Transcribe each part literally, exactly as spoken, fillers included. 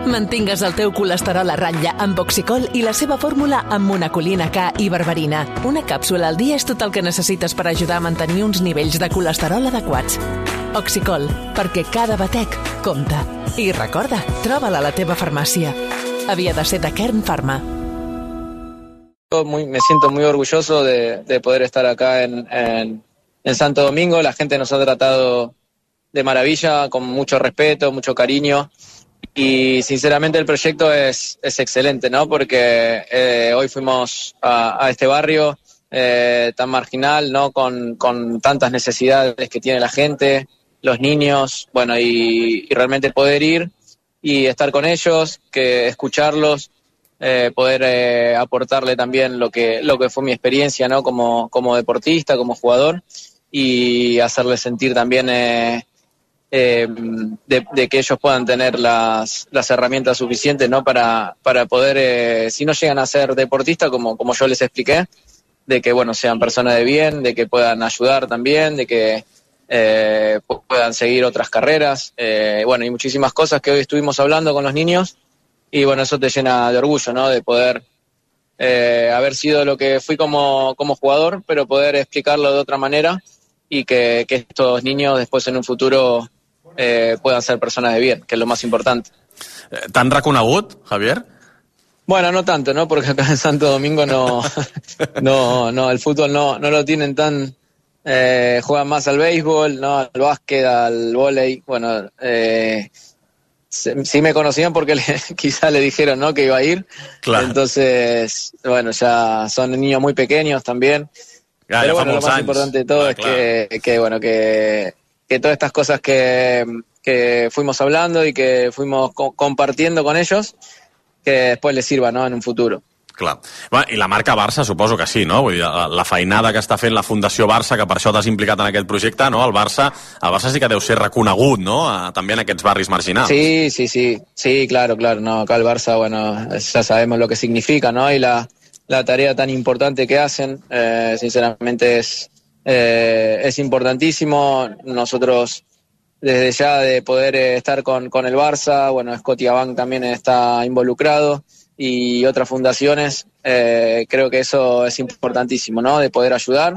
Mantingues el teu colesterol a ratlla amb Oxicol i la seva fórmula amb monacolina K i berberina. Una càpsula al dia és tot el que necessites per ajudar a mantenir uns nivells de colesterol adequats. Oxicol, perquè cada batec compta. I recorda, troba-la a la teva farmàcia. Havia de ser de Kern Pharma. Muy, me siento muy orgulloso de, de poder estar acá en, en, en Santo Domingo. La gente nos ha tratado de maravilla, con mucho respeto, mucho cariño. Y sinceramente el proyecto es, es excelente, ¿no? Porque eh, hoy fuimos a, a este barrio eh, tan marginal, ¿no? Con, con tantas necesidades que tiene la gente, los niños, bueno, y, y realmente poder ir y estar con ellos, que escucharlos, eh, poder eh, aportarle también lo que lo que fue mi experiencia, ¿no? Como, como deportista, como jugador, y hacerles sentir también eh, Eh, de, de que ellos puedan tener las, las herramientas suficientes, ¿no? para, para poder, eh, si no llegan a ser deportistas, como, como yo les expliqué, de que bueno, sean personas de bien, de que puedan ayudar también, de que eh, puedan seguir otras carreras, eh, bueno, y muchísimas cosas que hoy estuvimos hablando con los niños, y bueno, eso te llena de orgullo, ¿no? De poder eh, haber sido lo que fui como, como jugador, pero poder explicarlo de otra manera, y que, que estos niños después en un futuro Eh, puedan ser personas de bien, que es lo más importante. ¿T'han reconegut, Javier? Bueno, no tanto, ¿no? Porque acá en Santo Domingo no, no, no, el fútbol no, no lo tienen tan, eh, juegan más al béisbol, ¿no? Al básquet, al vóley, bueno, eh, sí me conocían porque le, quizá le dijeron, ¿no? Que iba a ir. Claro. Entonces, bueno, ya son niños muy pequeños también. Ya, Pero ya bueno, lo más años. importante de todo ah, es claro. que, que, bueno, que que todas estas cosas que, que fuimos hablando y que fuimos co- compartiendo con ellos, que después les sirva, ¿no? En un futuro. Clar. Bueno, i la marca Barça suposo que sí, no? Vull dir, la, la feinada que està fent la Fundació Barça, que per això t'has implicat en aquest projecte, no? El Barça, el Barça sí que deu ser reconegut, no? A, també en aquests barris marginals. Sí, sí, sí. Sí, claro, claro. No, acá el Barça, bueno, ya sabemos lo que significa, ¿no? Y la, la tarea tan importante que hacen, eh, sinceramente es... Eh, es importantísimo. Nosotros desde ya de poder eh, estar con, con el Barça, bueno, Scotiabank también está involucrado y otras fundaciones, eh, creo que eso es importantísimo, ¿no? De poder ayudar,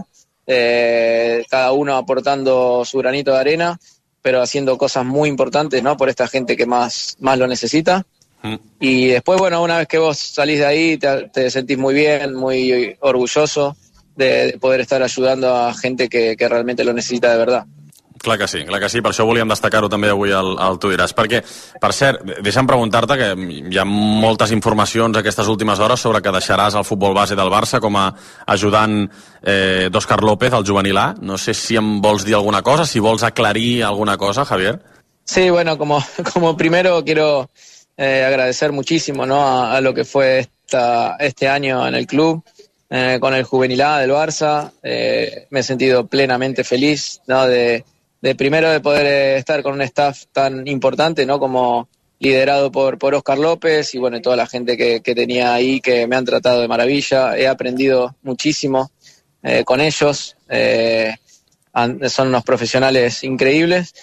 eh, cada uno aportando su granito de arena, pero haciendo cosas muy importantes, ¿no? Por esta gente que más, más lo necesita. Mm. Y después, bueno, una vez que vos salís de ahí, te, te sentís muy bien, muy orgulloso de poder estar ayudando a gente que, que realmente lo necesita de verdad. Clar que sí, clar que sí, per això volíem destacar-ho també avui al, al Tu diràs, perquè, per cert, deixa'm preguntar-te que hi ha moltes informacions aquestes últimes hores sobre que deixaràs el futbol base del Barça com a ajudant eh, d'Òscar López, al juvenil A. No sé si em vols dir alguna cosa, si vols aclarir alguna cosa, Javier. Sí, bueno, como, como primero quiero eh, agradecer muchísimo, ¿no? a, a lo que fue esta, este año en el club. Eh, con el juvenil A del Barça, eh, me he sentido plenamente feliz, ¿no? De, de primero de poder eh, estar con un staff tan importante, ¿no? Como liderado por, por Óscar López y bueno, toda la gente que, que tenía ahí, que me han tratado de maravilla. He aprendido muchísimo eh, con ellos, eh, han, son unos profesionales increíbles.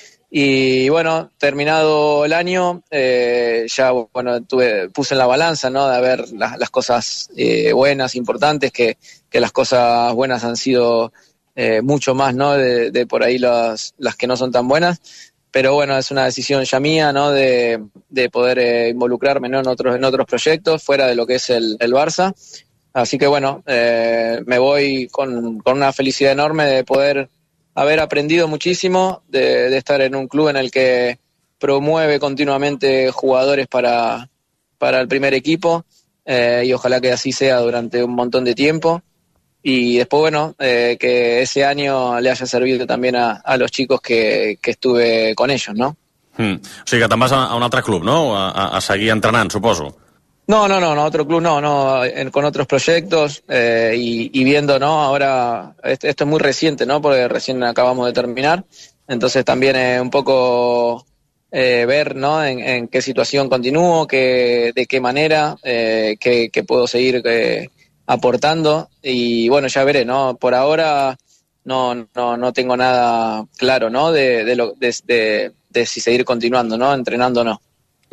Y bueno, terminado el año, eh, ya bueno, tuve, puse en la balanza, ¿no? De ver las, las cosas eh, buenas, importantes, que, que las cosas buenas han sido eh, mucho más, ¿no? De, de por ahí las, las que no son tan buenas. Pero bueno, es una decisión ya mía, ¿no? De, de poder eh, involucrarme, ¿no? En otros, en otros proyectos, fuera de lo que es el, el Barça. Así que bueno, eh, me voy con, con una felicidad enorme de poder haber aprendido muchísimo, de, de estar en un club en el que promueve continuamente jugadores para, para el primer equipo, eh, y ojalá que así sea durante un montón de tiempo. Y después, bueno, eh, que ese año le haya servido también a, a los chicos que, que estuve con ellos, ¿no? Mm. O sigui que te'n vas a, a un altre club, no? A, a, a seguir entrenant, suposo. No, no, no, no, otro club no, no, en, con otros proyectos eh, y, y viendo, ¿no? Ahora, esto, esto es muy reciente, ¿no? Porque recién acabamos de terminar, entonces también eh, un poco eh, ver, ¿no? En, en qué situación continúo, qué, de qué manera, eh, qué, qué puedo seguir eh, aportando y bueno, ya veré, ¿no? Por ahora no, no, no tengo nada claro, ¿no? De, de, lo, de, de, de si seguir continuando, ¿no? Entrenando o no. Vale.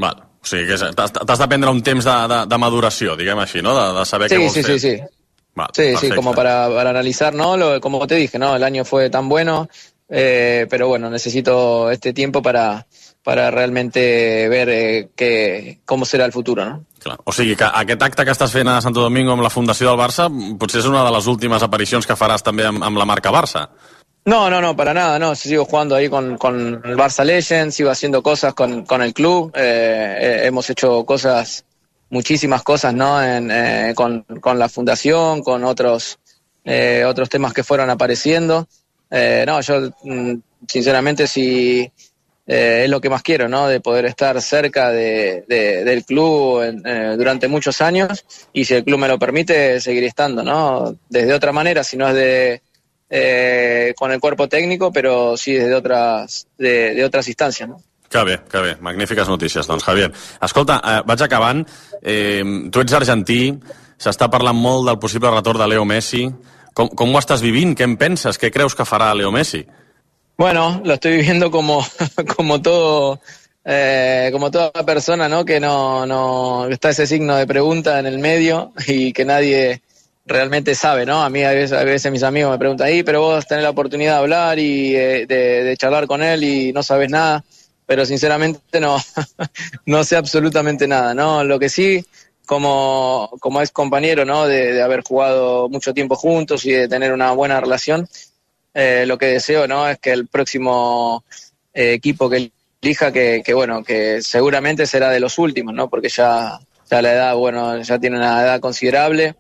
O sigui, que t'has de prendre un temps de, de, de maduració, diguem així, ¿no? De, de saber sí, què vols sí, fer. Sí, sí, Va, sí. Sí, sí, como para, para analizar, ¿no? Lo, como te dije, ¿no? El año fue tan bueno, eh, pero bueno, necesito este tiempo para, para realmente ver eh, que, cómo será el futuro, ¿no? Clar. O sigui, que aquest acte que estàs fent a Santo Domingo amb la Fundació del Barça potser és una de les últimes aparicions que faràs també amb, amb la marca Barça. No, no, no, para nada, no. Sigo jugando ahí con, con el Barça Legends, sigo haciendo cosas con, con el club. Eh, eh, hemos hecho cosas, muchísimas cosas, ¿no? En, eh, con, con la fundación, con otros, eh, otros temas que fueron apareciendo. Eh, no, yo, sinceramente, sí, eh, es lo que más quiero, ¿no? De poder estar cerca de, de, del club en, eh, durante muchos años. Y si el club me lo permite, seguiré estando, ¿no? Desde otra manera, si no es de... Eh, con el cuerpo técnico, però sí des d'altres de, de otras instàncies, no? Que bé, que bé. Magnífiques notícies, doncs, Javier. Escolta, eh, vaig acabant. Eh, tu ets argentí, s'està parlant molt del possible retorn de Leo Messi. Com, com ho estàs vivint? Què en penses? Què creus que farà Leo Messi? Bueno, lo estoy viviendo como, como todo... Eh, como toda persona, ¿no? Que no, no está ese signo de pregunta en el medio y que nadie... realmente sabe, ¿no? A mí a veces, a veces mis amigos me preguntan, ahí, pero vos tenés la oportunidad de hablar y eh, de, de charlar con él y no sabes nada, pero sinceramente no, no sé absolutamente nada, ¿no? Lo que sí, como, como ex compañero, ¿no? De, de haber jugado mucho tiempo juntos y de tener una buena relación, eh, lo que deseo, ¿no? Es que el próximo eh, equipo que elija, que, que bueno, que seguramente será de los últimos, ¿no? Porque ya, ya la edad, bueno, ya tiene una edad considerable.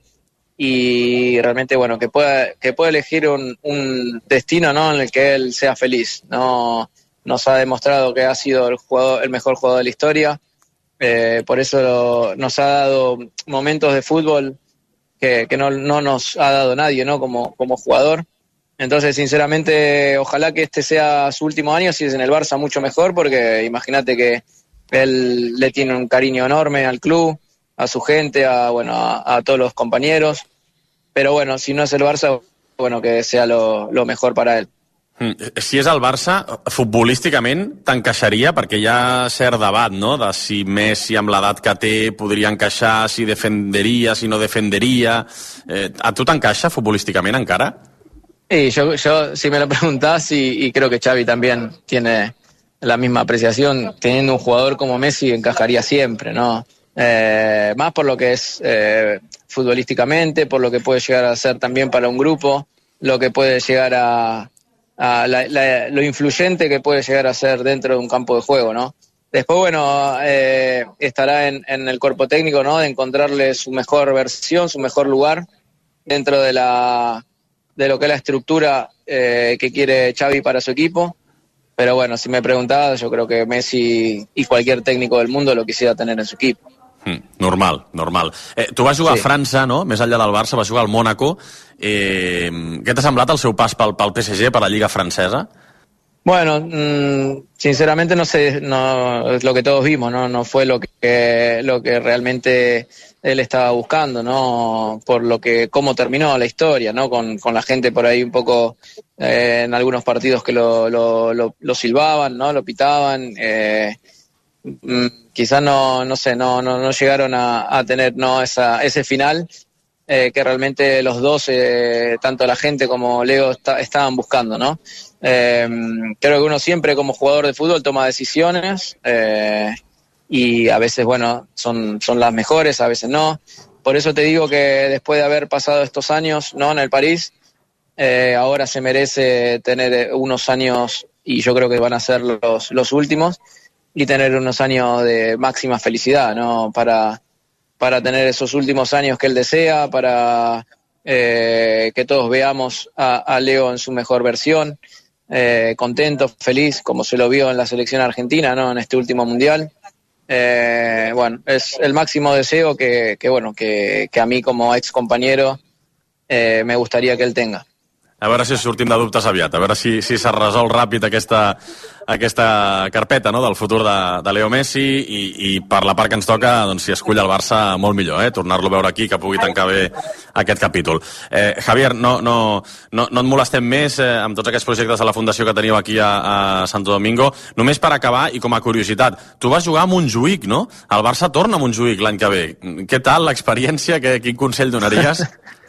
Y realmente, bueno, que pueda, que pueda elegir un, un destino, ¿no? En el que él sea feliz. No, nos ha demostrado que ha sido el jugador, el mejor jugador de la historia. Eh, por eso lo, nos ha dado momentos de fútbol que, que no, no nos ha dado nadie, ¿no? Como, como jugador. Entonces, sinceramente, ojalá que este sea su último año, si es en el Barça mucho mejor, porque imagínate que él le tiene un cariño enorme al club, a su gente, a bueno a, a todos los compañeros, pero bueno, si no es el Barça, bueno, que sea lo, lo mejor para él. Si és el Barça, futbolísticament t'encaixaria, perquè hi ha cert debat, no?, de si Messi amb l'edat que té podria encaixar, si defenderia, si no defenderia. Eh, a tu t'encaixa futbolísticament encara? Sí, yo, yo si me lo preguntás, y, y creo que Xavi también tiene la misma apreciación, teniendo un jugador como Messi encajaría siempre, ¿no? Eh, más por lo que es eh, futbolísticamente, por lo que puede llegar a ser también para un grupo, lo que puede llegar a, a la, la, lo influyente que puede llegar a ser dentro de un campo de juego, ¿no? Después, bueno, eh, estará en, en el cuerpo técnico, ¿no? De encontrarle su mejor versión, su mejor lugar dentro de la de lo que es la estructura eh, que quiere Xavi para su equipo. Pero bueno, si me preguntabas, yo creo que Messi y cualquier técnico del mundo lo quisiera tener en su equipo. Mm, normal, normal. Eh, tu vas jugar sí. a França, no? Més enllà del Barça, vas jugar al Mónaco. Eh, què t'ha semblat el seu pas pel, pel P S G, per la Lliga Francesa? Bueno, mmm, sinceramente no sé, no es lo que todos vimos, no, no fue lo que lo que realmente él estaba buscando, no, por lo que cómo terminó la historia, no, con, con la gente por ahí un poco eh, en algunos partidos que lo, lo, lo, lo silbaban, no, lo pitaban. Eh, quizás no, no sé, no, no, no llegaron a, a tener no esa, ese final eh, que realmente los dos, eh, tanto la gente como Leo, está, estaban buscando, ¿no? Eh, creo que uno siempre como jugador de fútbol toma decisiones eh, y a veces, bueno, son, son las mejores, a veces no. Por eso te digo que después de haber pasado estos años, ¿no?, en el París, eh, ahora se merece tener unos años, y yo creo que van a ser los, los últimos, y tener unos años de máxima felicidad, ¿no? Para, para tener esos últimos años que él desea, para eh, que todos veamos a, a Leo en su mejor versión, eh, contento, feliz, como se lo vio en la selección argentina, ¿no?, en este último mundial. Eh, bueno, es el máximo deseo que, que bueno, que, que a mí como ex compañero eh, me gustaría que él tenga. A veure si sortim de dubtes aviat, a veure si, si s'ha resolt ràpid aquesta, aquesta carpeta, no?, del futur de, de Leo Messi i, i per la part que ens toca, doncs, si escull el Barça, molt millor, eh? Tornar-lo a veure aquí, que pugui tancar bé aquest capítol. Eh, Javier, no, no, no, no et molestem més eh, amb tots aquests projectes de la Fundació que teniu aquí a, a Santo Domingo. Només per acabar, i com a curiositat, tu vas jugar a Montjuïc, no? El Barça torna a Montjuïc l'any que ve. Què tal l'experiència? Quin consell donaries?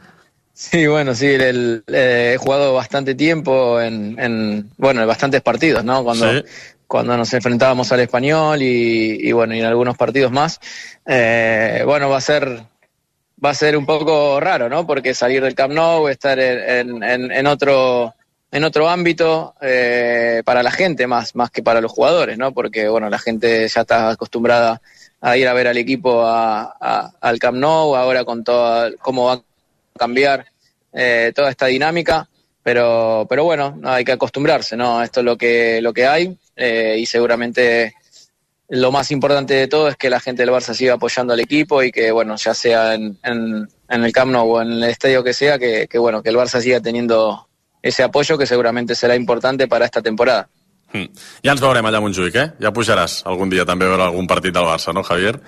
Sí, bueno, sí, el, eh, he jugado bastante tiempo en, en, bueno, en bastantes partidos, ¿no? Cuando, sí. cuando nos enfrentábamos al Español y, y bueno, y en algunos partidos más. Eh, bueno, va a ser, va a ser un poco raro, ¿no? Porque salir del Camp Nou, estar en, en, en otro, en otro ámbito, eh, para la gente más, más que para los jugadores, ¿no? Porque, bueno, la gente ya está acostumbrada a ir a ver al equipo a, a, al Camp Nou, ahora con todo, cómo va cambiar eh, toda esta dinámica, pero pero bueno, no, hay que acostumbrarse, ¿no? Esto es lo que lo que hay eh, y seguramente lo más importante de todo es que la gente del Barça siga apoyando al equipo y que, bueno, ya sea en, en, en el Camp Nou o en el estadio que sea, que, que bueno, que el Barça siga teniendo ese apoyo que seguramente será importante para esta temporada. Mm. Ja ens veurem allà a Montjuïc, eh? Ja pujaràs algun dia també a veure algun partit del Barça, ¿no, Javier?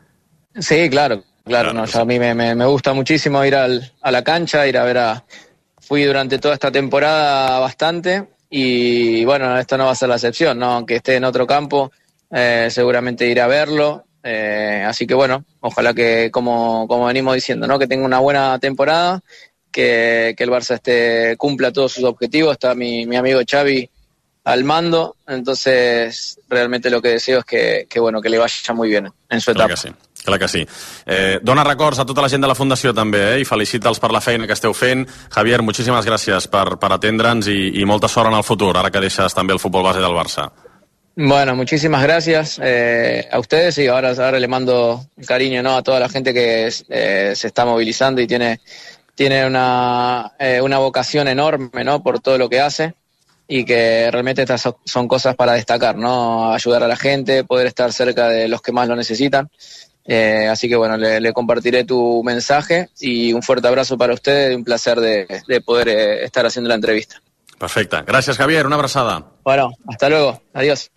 Sí, claro. Claro, no, yo a mí me, me, me gusta muchísimo ir al, a la cancha, ir a ver a... Fui durante toda esta temporada bastante y bueno, esto no va a ser la excepción, ¿no? Aunque esté en otro campo, eh, seguramente iré a verlo. Eh, así que bueno, ojalá que, como, como venimos diciendo, ¿no? Que tenga una buena temporada, que, que el Barça esté, cumpla todos sus objetivos. Está mi, mi amigo Xavi al mando, entonces realmente lo que deseo es que, que, bueno, que le vaya muy bien en su etapa. Clar que sí. Clar que sí. Eh, dona records a tota la gent de la Fundació també, eh? I felicita'ls per la feina que esteu fent. Javier, moltíssimes gràcies per, per atendre'ns i, i molta sort en el futur, ara que deixes també el futbol base del Barça. Bueno, muchísimas gracias eh, a ustedes y ahora, ahora le mando cariño, ¿no?, a toda la gente que eh, se está movilizando y tiene, tiene una, eh, una vocación enorme, ¿no?, por todo lo que hace. Y que realmente estas son cosas para destacar, ¿no? Ayudar a la gente, poder estar cerca de los que más lo necesitan. Eh, así que bueno, le, le compartiré tu mensaje y un fuerte abrazo para ustedes y un placer de, de poder eh, estar haciendo la entrevista. Perfecte. Gràcies, Javier. Una abraçada. Bueno, hasta luego. Adiós.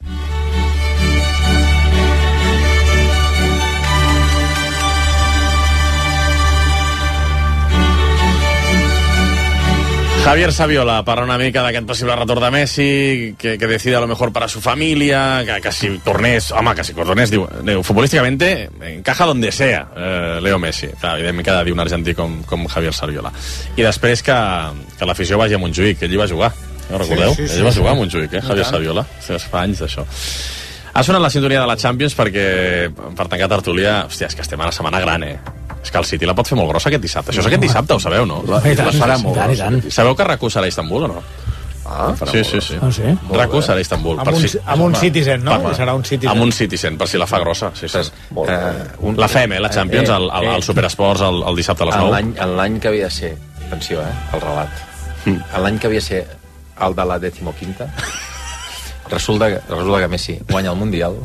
Javier Saviola parla una mica d'aquest possible retorn de Messi, que, que decide a lo mejor para su familia, que, que si tornés, home, que si tornés, diu, diu futbolísticamente encaja donde sea eh, Leo Messi. Clar, evidentment que ha de dir un argentí com, com Javier Saviola. I després que, que l'afició vagi a Montjuïc, que ell hi va jugar, no recordeu? Sí, sí, sí, ell va jugar a Montjuïc, eh, Javier Saviola. Sí, fa anys d'això. Ha sonat la sintonia de la Champions perquè, per tancar tertúlia, hòstia, és que estem a la setmana gran, eh? És que el City la pot fer molt grossa aquest dissabte. Això és aquest dissabte, ho sabeu, no? La, la farà molt grossa. Sabeu que RAC u serà a Istanbul o no? Ah, sí, sí, sí. Ah, sí? RAC u serà a Istanbul. Amb un, si, amb un Citizen, no? Per, serà un Citizen. Amb un Citizen, per si la fa grossa. Sí, sí. Eh, un, la fem, eh, la Champions, eh, eh, el, el, el Superesports, el, el dissabte a les nou. En l'any que havia de ser, atenció, eh, el relat, mm. en l'any que havia de ser el de la decimoquinta, resulta, resulta que Messi guanya el Mundial,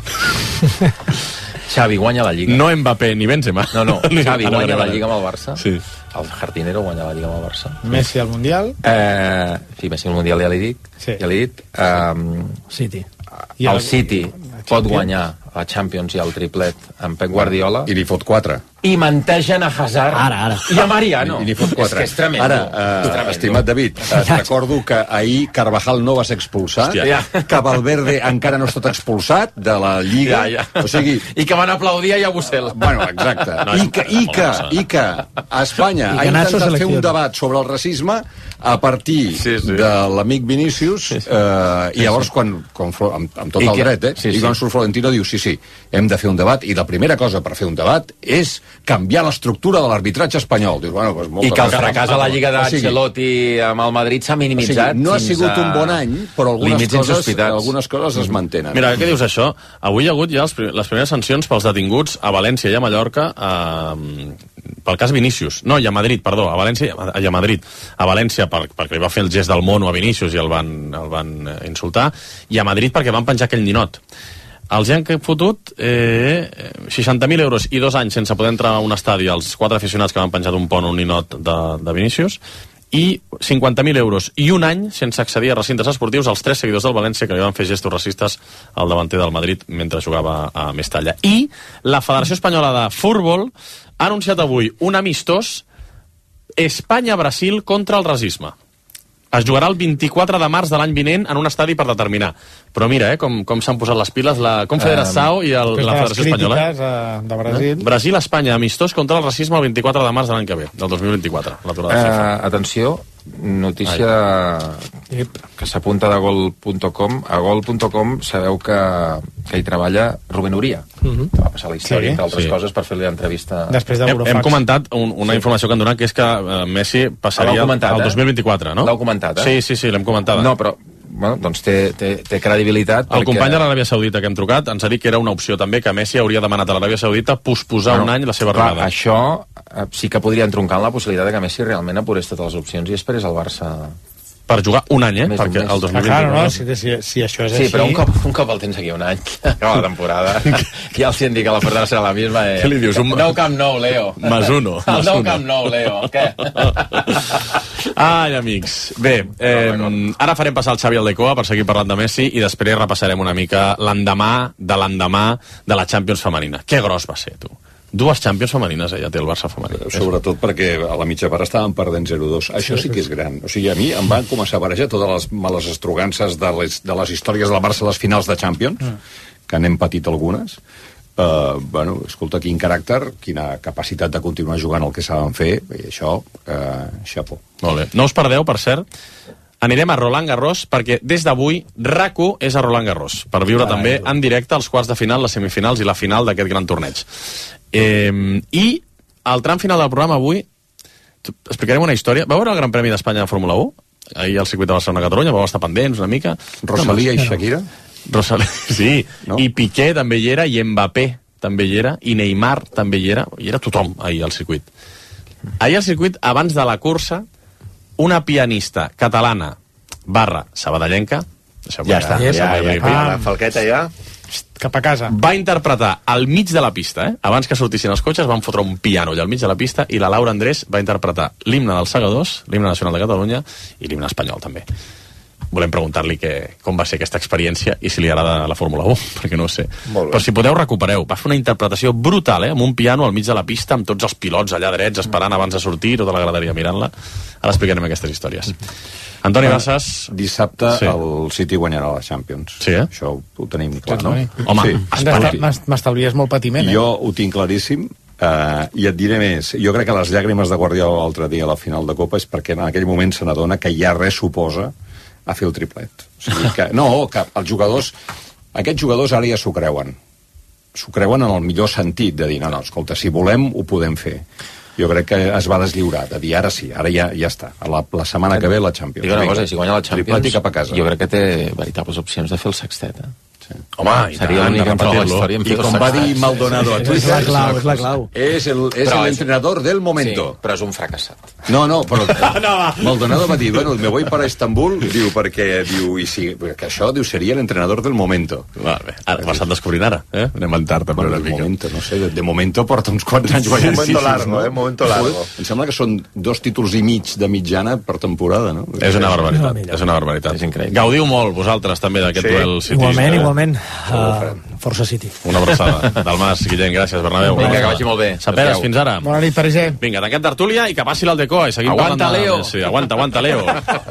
Xavi guanya la Lliga. No Mbappé ni Benzema. No, no, Xavi guanya la Lliga amb el Barça. Sí. El Jardinero guanya la Lliga amb el Barça. Messi al Mundial. Eh, sí, Messi al Mundial ja l'he dit. Sí. Ja l'he dit. Um, City. El, el City pot guanyar la Champions i el triplet amb Pep Guardiola. I li fot quatre. I mentegen a Hazard. Ara, ara. I a Mariano. I, i li fot quatre. És que és tremendo. Ara, uh, estimat David, uh, recordo que ahir Carvajal no va ser expulsat, Hòstia. que Valverde encara no ha estat expulsat de la Lliga. Ja, ja. O sigui... I que van aplaudir a Yabusel. Bueno, exacte. No, I, que, i, que, I que a Espanya ha intentat fer un debat sobre el racisme a partir sí, sí. de l'amic Vinícius, sí, sí. Eh, i llavors, quan, quan amb, amb tot I el que, dret, eh, sí, sí. i quan surt Florentino diu, sí, sí, hem de fer un debat, i la primera cosa per fer un debat és canviar l'estructura de l'arbitratge espanyol. Dius, bueno, doncs I que el fracàs a la Lliga d'Ancelotti amb el Madrid s'ha minimitzat. O sigui, no ha sigut un bon any, però algunes coses, algunes coses es mantenen. Mira, què dius això? Avui hi ha hagut ja els, les primeres sancions pels detinguts a València i a Mallorca eh, pel cas Vinícius. No, i a Madrid, perdó, a València i a Madrid. A València per, perquè li va fer el gest del mono a Vinícius i el van, el van insultar, i a Madrid perquè van penjar aquell ninot. Els han fotut eh, seixanta mil euros i dos anys sense poder entrar a un estadi als quatre aficionats que van penjar d'un pont un ninot de, de Vinícius, i cinquanta mil euros i un any sense accedir a recintes esportius als tres seguidors del València que li van fer gestos racistes al davanter del Madrid mentre jugava a Mestalla. I la Federació Espanyola de Futbol ha anunciat avui un amistós Espanya-Brasil contra el racisme. Es jugarà el vint-i-quatre de març de l'any vinent en un estadi per determinar. Però mira, eh, com, com s'han posat les piles la Confederació um, i el, la Federació Espanyola. Uh, de Brasil. Eh? Brasil-Espanya, amistós contra el racisme el vint-i-quatre de març de l'any que ve, del dos mil vint-i-quatre. Uh, atenció, notícia Ai. que s'apunta de gol punt com. A gol punt com sabeu que, que hi treballa Rubén Uría, uh-huh. que va passar la història, sí, entre altres sí. coses, per fer-li l'entrevista. Després hem, hem comentat un, una sí. informació que han donat, que és que uh, Messi passaria al dos mil vint-i-quatre, no? L'heu comentat, eh? Sí, sí, sí, l'hem comentat. No, però bueno, doncs té, té, té credibilitat. El perquè... company de l'Aràbia Saudita que hem trucat ens ha dit que era una opció també, que Messi hauria demanat a l'Aràbia Saudita posposar bueno, un any la seva clar, arribada. Això eh, sí que podria entroncar en la possibilitat de que Messi realment apurés totes les opcions i esperés el Barça... Per jugar un any, eh? Més perquè el dos mil vint-i-quatre... Claro, no? Si, si, si això és sí, així... Sí, però un cop, un cop el tens aquí un any, acaba la temporada, ja els indica que la portada serà la misma. Eh? Què li dius? Un... Nou Camp Nou, Leo. Más uno. El nou Camp Nou, Leo. Què? Ai, amics. Bé, eh, ara farem passar el Xavi Aldecoa per seguir parlant de Messi i després repassarem una mica l'endemà de l'endemà de la Champions femenina. Que gros va ser, tu. Dues Champions femenines, eh, ja té el Barça femení. Sobretot perquè a la mitja part estàvem perdent zero dos. Això sí que és gran. O sigui, a mi em van començar a barejar totes les males estrugances de les, de les històries del Barça a les finals de Champions, mm. que n'hem patit algunes. Uh, bueno, escolta, quin caràcter, quina capacitat de continuar jugant el que saben fer, i això, uh, xapó. Molt bé. No us perdeu, per cert, anirem a Roland Garros, perquè des d'avui RAC1 és a Roland Garros, per viure Ai, també en directe els quarts de final, les semifinals i la final d'aquest gran torneig. Eh, I al tram final del programa avui explicarem una història. Va veure el Gran Premi d'Espanya de Fórmula un? Ahir al circuit de Barcelona-Catalunya, vau estar pendents una mica. Rosalía i Shakira? Rosalía, sí. No? I Piqué també hi era, i Mbappé també hi era, i Neymar també hi era. Hi era tothom ahir al circuit. Ahir al circuit, abans de la cursa, una pianista catalana barra sabadellenca, ja està, ja, ja, ja, ja, la falqueta ja cap a casa, va interpretar al mig de la pista, eh? Abans que sortissin els cotxes van fotre un piano allà al mig de la pista i la Laura Andrés va interpretar l'himne dels segadors, l'himne nacional de Catalunya i l'himne espanyol també. Volem preguntar-li que, com va ser aquesta experiència i si li agrada la Fórmula un, perquè no ho sé. Però si podeu, recupereu. Va fer una interpretació brutal, eh? Amb un piano al mig de la pista, amb tots els pilots allà drets, esperant abans de sortir, tota la graderia mirant-la. Ara explicarem aquestes històries. Antoni Bassas... Dissabte sí. el City guanyarà la Champions. Sí, eh? Això ho tenim clar, no? Home, sí. Espanya... M'estalvies molt patiment, eh? Jo ho tinc claríssim. Uh, i et diré més, jo crec que les llàgrimes de Guardiola l'altre dia a la final de Copa és perquè en aquell moment se n'adona que ja res suposa a fer el triplet. O sigui que, no, que els jugadors, aquests jugadors ara ja s'ho creuen. S'ho creuen en el millor sentit de dir, no, no, escolta, si volem ho podem fer. Jo crec que es va deslliurar, de dir, ara sí, ara ja, ja està. La, la setmana que ve la Champions. Digue una cosa, si guanya la Champions, cap a casa. Jo crec que té veritables opcions de fer el sextet, eh? Home, seria l'únic en tota la història. I com va dir Maldonado a Twitter, és la clau, és la clau. És el, és l'entrenador del momento. Sí, però és un fracassat. No, no, però no, Maldonado va dir, bueno, me voy para Estambul, diu, perquè, diu, i sí, que això, diu, seria l'entrenador del momento. Vale, ara, ho estan descobrint ara, eh? Anem a entrar-te per una mica. Momento, no sé, de, de momento porta uns quants anys guanyant. Un momento largo, no? eh? Momento largo. Em sembla que són dos títols i mig de mitjana per temporada, no? És una barbaritat, és una barbaritat. És increïble. Gaudiu molt, vosaltres, també, d'aquest sí. duel City. Igualment, igualment. Uh, Força City. Una abraçada. Dalmas, Guillem, gràcies, Bernabéu. Vinga, que vagi molt bé. Saperes, fins ara. Bona nit, Pariser. Vinga, tanquem tertúlia i que passi l'Aldecoa i seguim aguanta, parlant de... Leo. Sí, aguanta, aguanta, Leo.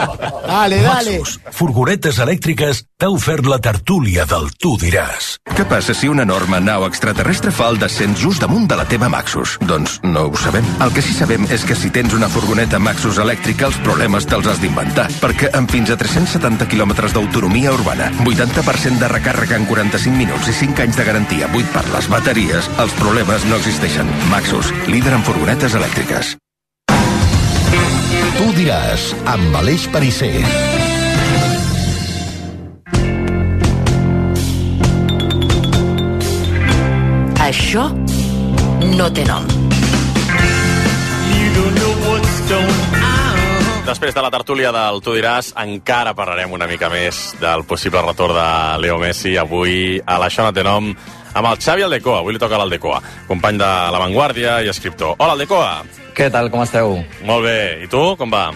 Dale, dale. Maxus, furgonetes elèctriques, t'ha ofert la tertúlia del Tu diràs. Què passa si una enorme nau extraterrestre fa el descens just damunt de la teva Maxus? Doncs no ho sabem. El que sí sabem és que si tens una furgoneta Maxus elèctrica, els problemes te'ls has d'inventar. Perquè amb fins a tres-cents setanta quilòmetres d'autonomia urbana, vuitanta per cent de recàrrega en quaranta-cinc minuts i cinc anys de garantia, vuit per les bateries, els problemes no existeixen. Maxus, líder en furgonetes elèctriques. Tu diràs, amb Aleix Pariser. Això no té nom. Després de la tertúlia del Tu diràs, encara parlarem una mica més del possible retorn de Leo Messi avui a l'Això no té nom amb el Xavi Aldecoa. Avui li toca l'Aldecoa, company de La Vanguardia i escriptor. Hola, Aldecoa. Què tal, com esteu? Molt bé. I tu, com va?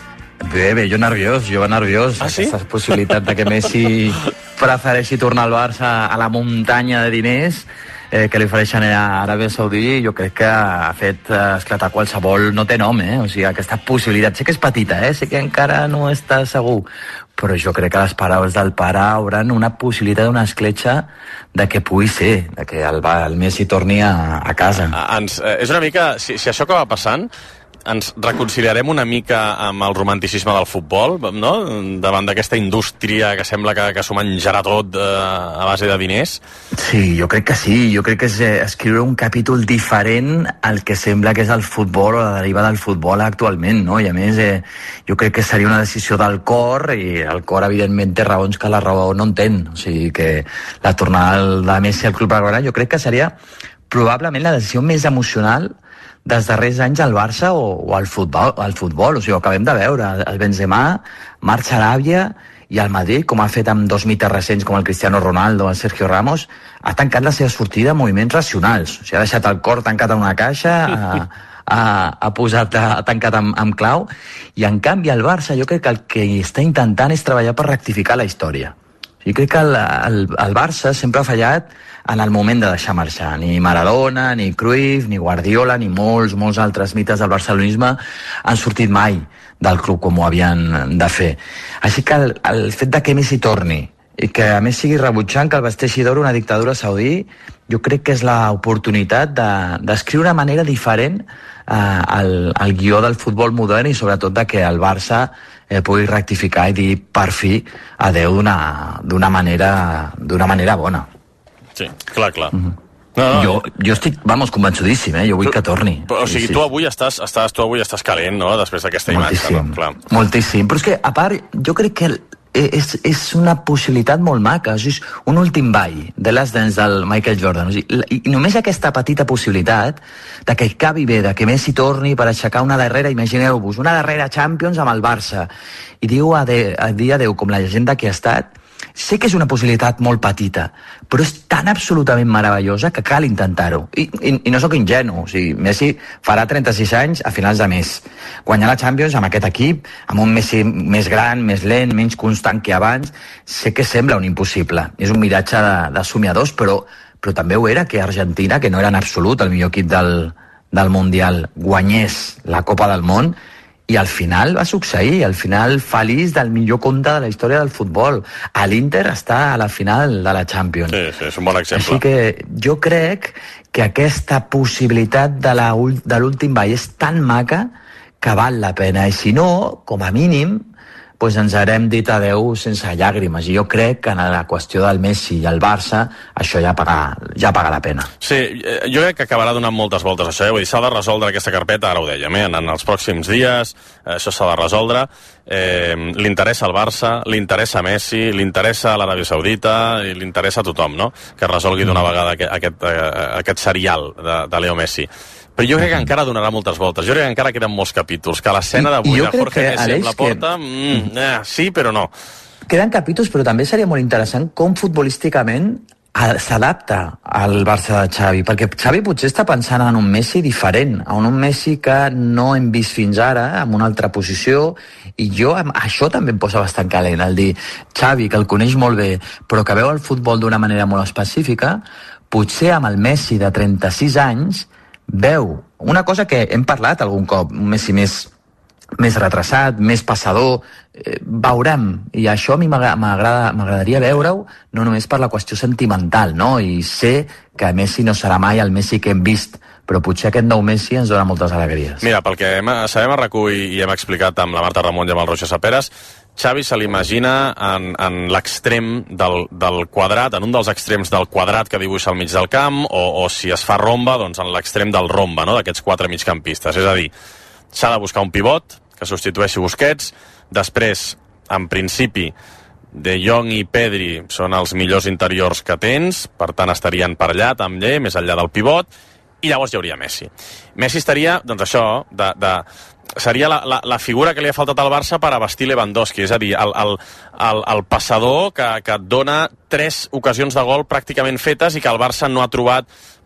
Bé, bé, jo nerviós, jo nerviós. Ah, sí? Aquesta possibilitat de que Messi prefereixi tornar al Barça a la muntanya de diners eh, que li ofereixen a Aràbia Saudí, jo crec que ha fet eh, esclatar qualsevol, no té nom, eh? O sigui, aquesta possibilitat, sé que és petita, eh? Sé que encara no està segur, però jo crec que les paraules del pare hauran una possibilitat, una escletxa de que pugui ser, de que el, el Messi torni a, a casa. Ens, eh, és una mica, si, si això acaba passant, ens reconciliarem una mica amb el romanticisme del futbol, no? Davant d'aquesta indústria que sembla que, que s'ho menjarà tot eh, a base de diners. Sí, jo crec que sí, jo crec que és eh, escriure un capítol diferent al que sembla que és el futbol o la deriva del futbol actualment, no? I a més, eh, jo crec que seria una decisió del cor, i el cor evidentment té raons que la raó no entén, o sigui que la tornada de Messi al club blaugrana jo crec que seria probablement la decisió més emocional dels darrers anys al Barça o, o al futbol, al futbol, o sigui, ho acabem de veure, el Benzema marxa a Aràbia i el Madrid, com ha fet amb dos mites recents com el Cristiano Ronaldo o el Sergio Ramos, ha tancat la seva sortida a moviments racionals, o sigui, ha deixat el cor tancat en una caixa, ha, ha, ha posat ha tancat amb, amb clau, i en canvi el Barça jo crec que el que està intentant és treballar per rectificar la història. Jo crec que el, el, el Barça sempre ha fallat en el moment de deixar marxar. Ni Maradona, ni Cruyff, ni Guardiola, ni molts, molts altres mites del barcelonisme han sortit mai del club com ho havien de fer. Així que el, el fet de que Messi torni i que a més sigui rebutjant que el vesteixi d'or una dictadura saudí, jo crec que és l'oportunitat d'escriure de, una manera diferent eh, el, el guió del futbol modern i sobretot de que el Barça eh, pugui rectificar i dir per fi adeu d'una manera, d'una manera bona. Sí, clar, clar. Mm-hmm. No, no, jo, jo estic, vamos, convençudíssim, eh? Jo vull que torni. Però, o sigui, sí, sí. tu avui estàs, estàs, tu avui estàs calent, no?, després d'aquesta imatge, no? Clar. Moltíssim. Però és que, a part, jo crec que és, és una possibilitat molt maca. És un últim ball de les dents del Michael Jordan. O sigui, i només aquesta petita possibilitat de que acabi bé, de que Messi torni per aixecar una darrera, imagineu-vos, una darrera Champions amb el Barça, i diu a, de, a dir adeu com la llegenda que ha estat. Sé que és una possibilitat molt petita, però és tan absolutament meravellosa que cal intentar-ho. I, i, i no sóc ingenu, o sigui, Messi farà trenta-sis anys a finals de mes. Guanyar la Champions amb aquest equip, amb un Messi més gran, més lent, menys constant que abans, sé que sembla un impossible. És un miratge de, de somiadors, però, però també ho era que Argentina, que no era en absolut el millor equip del, del Mundial, guanyés la Copa del Món, i al final va succeir, al final feliç del millor conte de la història del futbol. A l'Inter està a la final de la Champions. Sí, sí, és un bon exemple. Així que jo crec que aquesta possibilitat de l'últim ball és tan maca que val la pena. I si no, com a mínim, doncs ens haurem dit adeu sense llàgrimes. I jo crec que en la qüestió del Messi i el Barça això ja paga, ja paga la pena. Sí, jo crec que acabarà donant moltes voltes això, eh? Vull dir, s'ha de resoldre aquesta carpeta, ara ho dèiem, eh? en, en els pròxims dies, eh, això s'ha de resoldre. Eh, li interessa al Barça, li interessa a Messi, li interessa a l'Aràbia Saudita, i li interessa a tothom, no?, que resolgui d'una vegada aquest, aquest, aquest serial de, de Leo Messi. Però jo crec que encara donarà moltes voltes. Jo crec que encara queden molts capítols. Que l'escena d'avui de Jorge que, Messi amb la porta... Que... Mm, eh, sí, però no. Queden capítols, però també seria molt interessant com futbolísticament s'adapta al Barça de Xavi. Perquè Xavi potser està pensant en un Messi diferent, en un Messi que no hem vist fins ara, en una altra posició, i jo, això també em posa bastant calent, el dir Xavi, que el coneix molt bé, però que veu el futbol d'una manera molt específica, potser amb el Messi de trenta-sis anys veu una cosa que hem parlat algun cop, un Messi més, més retrasat, més passador, eh, veurem, i això a mi m'agradaria veure-ho no només per la qüestió sentimental, no? I sé que Messi no serà mai el Messi que hem vist, però potser aquest nou Messi ens dona moltes alegries. Mira, pel que hem, sabem a RAC u i, i hem explicat amb la Marta Ramon i amb el Roger Saperes, Xavi se l'imagina en, en l'extrem del, del quadrat, en un dels extrems del quadrat que dibuixa al mig del camp, o, o si es fa romba, doncs en l'extrem del romba, no?, d'aquests quatre migcampistes. És a dir, s'ha de buscar un pivot que substitueixi Busquets, després, en principi, De Jong i Pedri són els millors interiors que tens, per tant estarien per allà també, més enllà del pivot, i llavors hi hauria Messi. Messi estaria, doncs això, de... de seria la, la, la figura que li ha faltat al Barça per abastir Lewandowski, és a dir, el, el, el, el passador que, que et dona tres ocasions de gol pràcticament fetes i que el Barça no ha trobat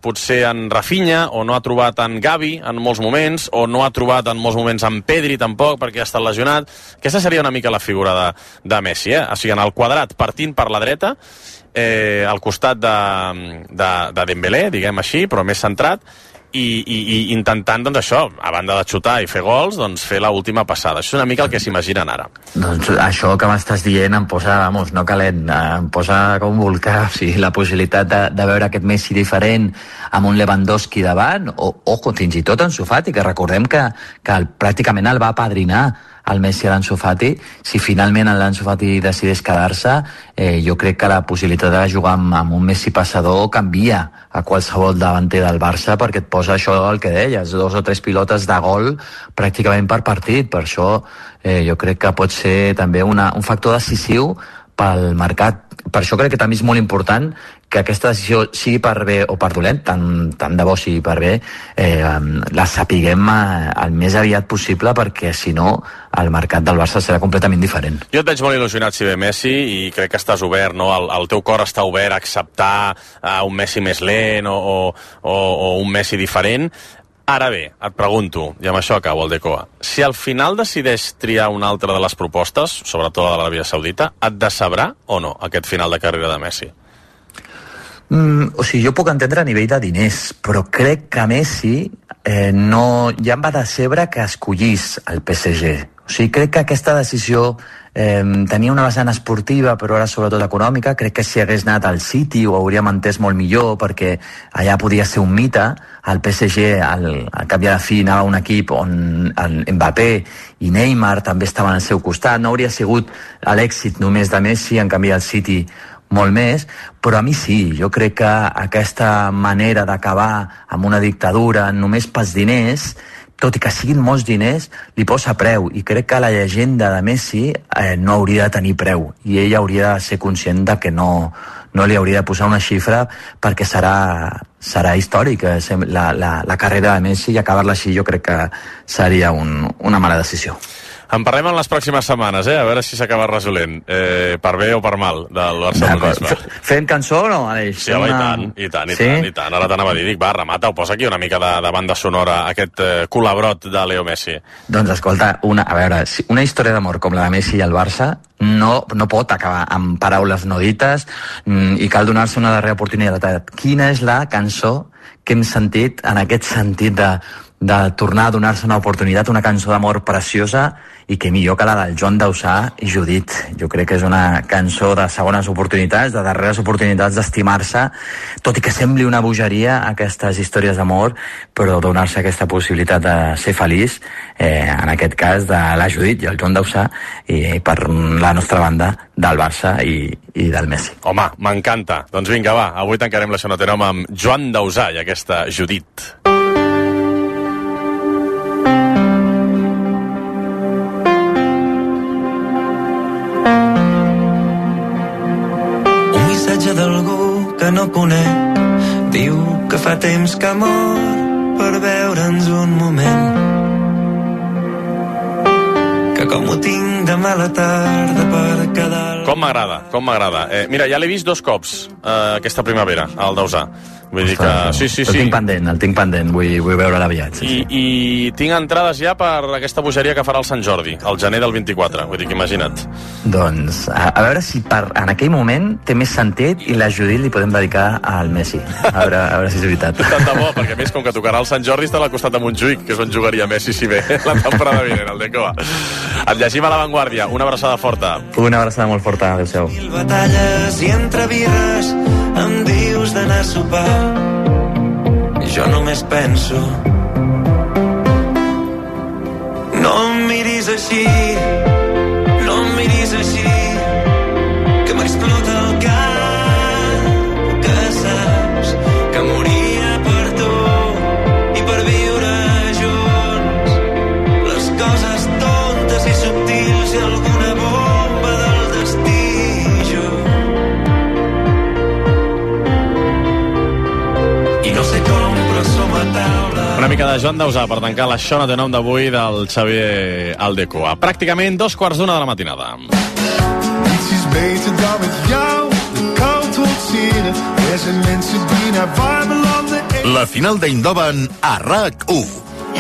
potser en Rafinha, o no ha trobat en Gavi en molts moments, o no ha trobat en molts moments en Pedri tampoc, perquè ha estat lesionat. Aquesta seria una mica la figura de, de Messi, eh? O sigui, en el quadrat, partint per la dreta, eh, al costat de, de, de Dembélé, diguem així, però més centrat, i, i, i intentant, doncs això, a banda de xutar i fer gols, doncs fer l'última passada. Això és una mica el que s'imaginen ara. Doncs això que m'estàs dient em posa, vamos, no calent, em posa com un volcà. O sigui, la possibilitat de, de veure aquest Messi diferent amb un Lewandowski davant, o, ojo, fins i tot Ansu Fati, que recordem que, que el, pràcticament el va apadrinar el Messi a l'Ansu Fati. Si finalment l'Ansu Fati decideix quedar-se, eh, jo crec que la possibilitat de jugar amb, amb un Messi passador canvia a qualsevol davanter del Barça, perquè et posa això el que deies, dos o tres pilotes de gol pràcticament per partit. Per això eh, jo crec que pot ser també una, un factor decisiu pel mercat. Per això crec que també és molt important que aquesta decisió sigui per bé o per dolent, tant, tant de bo sigui per bé, eh, la sapiguem el més aviat possible, perquè si no el mercat del Barça serà completament diferent. Jo et veig molt il·lusionat si ve Messi, i crec que estàs obert, no? El, el teu cor està obert a acceptar uh, un Messi més lent o, o, o, o un Messi diferent. Ara bé, et pregunto, i amb això acabo, el Decoa, si al final decideix triar una altra de les propostes, sobretot la de l'Aràbia Saudita, et decebrà o no aquest final de carrera de Messi? Mm, o sigui, jo puc entendre a nivell de diners, però crec que Messi eh, no, ja em va decebre que escollís el P S G. O sigui, crec que aquesta decisió eh, tenia una vessant esportiva, però ara sobretot econòmica. Crec que si hagués anat al City ho hauríem entès molt millor, perquè allà podia ser un mite. El P S G, al, al cap i a la fi, anava a un equip on Mbappé i Neymar també estaven al seu costat. No hauria sigut l'èxit només de Messi, en canvi el City molt més, però a mi sí, jo crec que aquesta manera d'acabar amb una dictadura només pels diners, tot i que siguin molts diners, li posa preu, i crec que la llegenda de Messi eh, no hauria de tenir preu, i ell hauria de ser conscient de que no, no li hauria de posar una xifra, perquè serà, serà històric la, la, la carrera de Messi, i acabar-la així jo crec que seria un, una mala decisió. En parlem en les pròximes setmanes, eh? A veure si s'acaba resolent, eh, per bé o per mal, del barcelonisme. Fent cançó o no, Aleix? Sí, home, una... i tant, i tant, i sí? tant, i tant. Ara t'anava a dir, dic, va, remata, ho posa aquí una mica de, de banda sonora, aquest eh, colabrot de Leo Messi. Doncs escolta, una, a veure, una història d'amor com la de Messi i el Barça no, no pot acabar amb paraules no dites, i cal donar-se una darrera oportunitat. Quina és la cançó que hem sentit en aquest sentit de, de tornar a donar-se una oportunitat, una cançó d'amor preciosa, i que millor que la del Joan Dausà i Judit. Jo crec que és una cançó de segones oportunitats, de darreres oportunitats d'estimar-se, tot i que sembli una bogeria aquestes històries d'amor, però donar-se aquesta possibilitat de ser feliç, eh, en aquest cas de la Judit i el Joan Dausà, i per la nostra banda del Barça i, i del Messi. Home, m'encanta. Doncs vinga, va, avui tancarem la Això no té nom amb Joan Dausà i aquesta Judit. D'algú que no conec, diu que fa temps que mor per veure'ns un moment, que com ho tinc demà a la tarda per quedar... Com m'agrada, com m'agrada. Eh, mira, ja l'he vist dos cops eh, aquesta primavera, al Dausà. Vull dir que... Sí, sí, sí. El tinc pendent, el tinc pendent, vull, vull veure l'aviat. Sí, I, sí. I tinc entrades ja per aquesta bogeria que farà el Sant Jordi, el gener del vint-i-quatre, vull dir que imagina't. Doncs, a, a veure si per, en aquell moment té més sentit i la Judit li podem dedicar al Messi. A veure, a veure si és veritat. Tant de bo, perquè a més, com que tocarà el Sant Jordi, està al costat de Montjuïc, que és on jugaria Messi si bé la temporada vinent, el Decoa. Et llegim a l'avantguàrdia. Una abraçada forta. Una abraçada molt forta, adéu-siau. Mil batalles i entre birres em dius d'anar a sopar. Jo només penso, no em miris així, no em miris així, que m'explota el cap, que saps que moria per tu i per viure junts, les coses tontes i subtils i alguna bomba del destí, jo. I no sé com, una mica de Joan Dausà per tancar l'Això no té nom d'avui del Xavier Aldecoa. Pràcticament dos quarts d'una de la matinada. Niets is beter dan met jou de kou trotseren. Er zijn mensen die naar warme landen... La final d'Eindhoven a RAC u.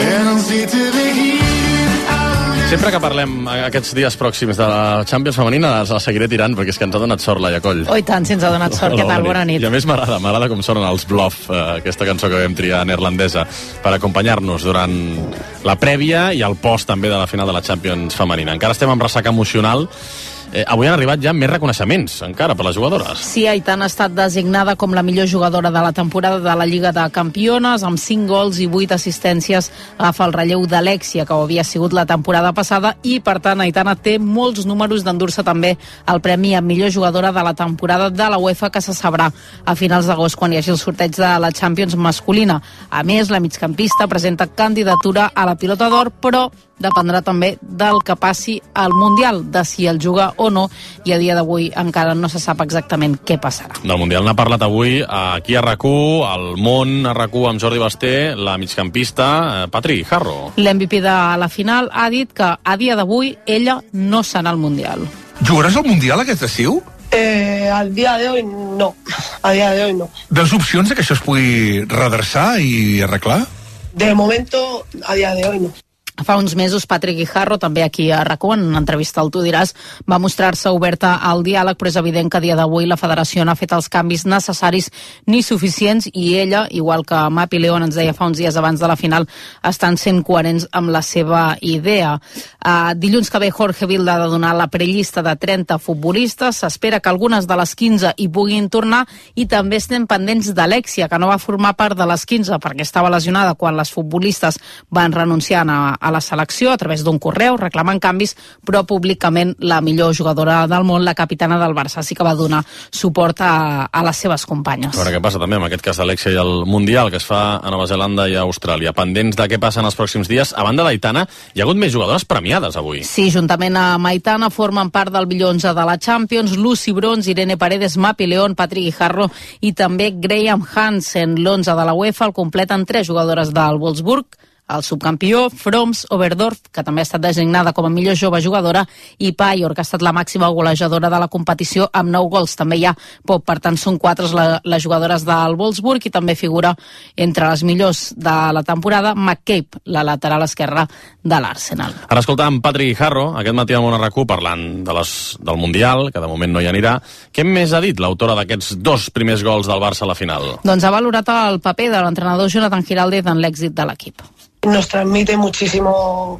Sempre que parlem aquests dies pròxims de la Champions femenina, la seguiré tirant, perquè és que ens ha donat sort, Laia Coll. Oh, i tant, si ens ha donat sort. Què tal? Bona nit. I a més m'agrada, m'agrada com sonen els Bluff, eh, aquesta cançó que vam triar neerlandesa, per acompanyar-nos durant la prèvia i el post també de la final de la Champions femenina. Encara estem amb ressaca emocional. Eh, avui han arribat ja més reconeixements, encara, per les jugadores. Sí, Aitana ha estat designada com la millor jugadora de la temporada de la Lliga de Campiones, amb cinc gols i vuit assistències. Agafa el relleu d'Alexia, que ho havia sigut la temporada passada, i, per tant, Aitana té molts números d'endur-se també el premi a millor jugadora de la temporada de la UEFA, que se sabrà a finals d'agost, quan hi hagi el sorteig de la Champions masculina. A més, la migcampista presenta candidatura a la Pilota d'Or, però dependrà també del que passi al Mundial, de si el juga o no, i a dia d'avui encara no se sap exactament què passarà. Del Mundial n'ha parlat avui aquí a RAC u, al Món a RAC u amb Jordi Basté, la migcampista Patri Jarro. L'M V P de la final ha dit que a dia d'avui ella no serà al Mundial. Jugaràs al Mundial aquest estiu? Eh, al día de hoy no, a día de hoy no. Veus opcions de que això es pugui redreçar i arreglar? De momento, a día de hoy no. Fa uns mesos, Patrick Guijarro, també aquí a RAC u, en una entrevista al Tu diràs, va mostrar-se oberta al diàleg, però és evident que a dia d'avui la federació no ha fet els canvis necessaris ni suficients, i ella, igual que Mapi León ens deia fa uns dies abans de la final, estan sent coherents amb la seva idea. Uh, dilluns que ve Jorge Vilda ha de donar la prellista de trenta futbolistes, s'espera que algunes de les quinze hi puguin tornar, i també estem pendents d'Alexia, que no va formar part de les quinze perquè estava lesionada quan les futbolistes van renunciar a a la selecció a través d'un correu reclamant canvis, però públicament la millor jugadora del món, la capitana del Barça, sí que va donar suport a, a les seves companyes. A veure què passa també amb aquest cas d'Alexia i el Mundial que es fa a Nova Zelanda i a Austràlia. Pendents de què passa en els pròxims dies. A banda d'Aitana, hi ha hagut més jugadores premiades avui. Sí, juntament amb Aitana formen part del millor onze de la Champions Lucy Bronze, Irene Paredes, Mapi León, Patrick Guijarro i també Graham Hansen. L'onze de la UEFA el completen tres jugadores del Wolfsburg, el subcampió, Froms, Oberdorf, que també ha estat designada com a millor jove jugadora, i Payor, que ha estat la màxima golejadora de la competició amb nou gols. També hi ha Pop, per tant són quatre la, les jugadores del Wolfsburg, i també figura entre les millors de la temporada McCabe, la lateral esquerra de l'Arsenal. Ara escoltàvem Patrick Guijarro, aquest matí al Món a RAC u, parlant de les, del Mundial, que de moment no hi anirà. Què més ha dit l'autora d'aquests dos primers gols del Barça a la final? Doncs ha valorat el paper de l'entrenador Jonathan Giraldez en l'èxit de l'equip. Nos transmite muchísimo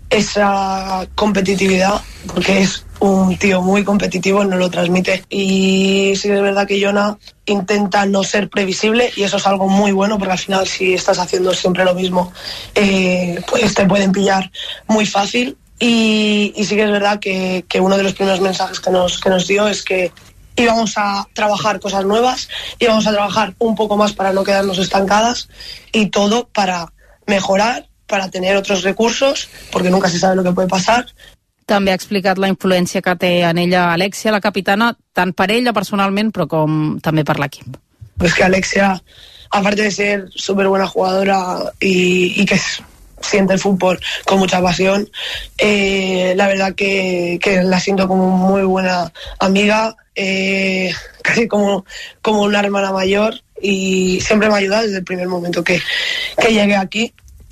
esa competitividad, porque es un tío muy competitivo, nos lo transmite. Y sí es verdad que Jonah intenta no ser previsible, y eso es algo muy bueno, porque al final si estás haciendo siempre lo mismo, eh, pues te pueden pillar muy fácil. Y, y sí que es verdad que, que uno de los primeros mensajes que nos, que nos dio es que íbamos a trabajar cosas nuevas, íbamos a trabajar un poco más para no quedarnos estancadas, y todo para mejorar, para tener otros recursos, porque nunca se sabe lo que puede pasar. També ha explicat la influència que té en ella Alexia, la capitana, tant per ella personalment, però com també per l'equip. Pues que Alexia, aparte de ser súper buena jugadora y, y que es, siente el fútbol con mucha pasión, eh, la verdad que, que la siento como muy buena amiga, eh, casi como, como una hermana mayor, y siempre me ha ayudado desde el primer momento que, que llegué aquí,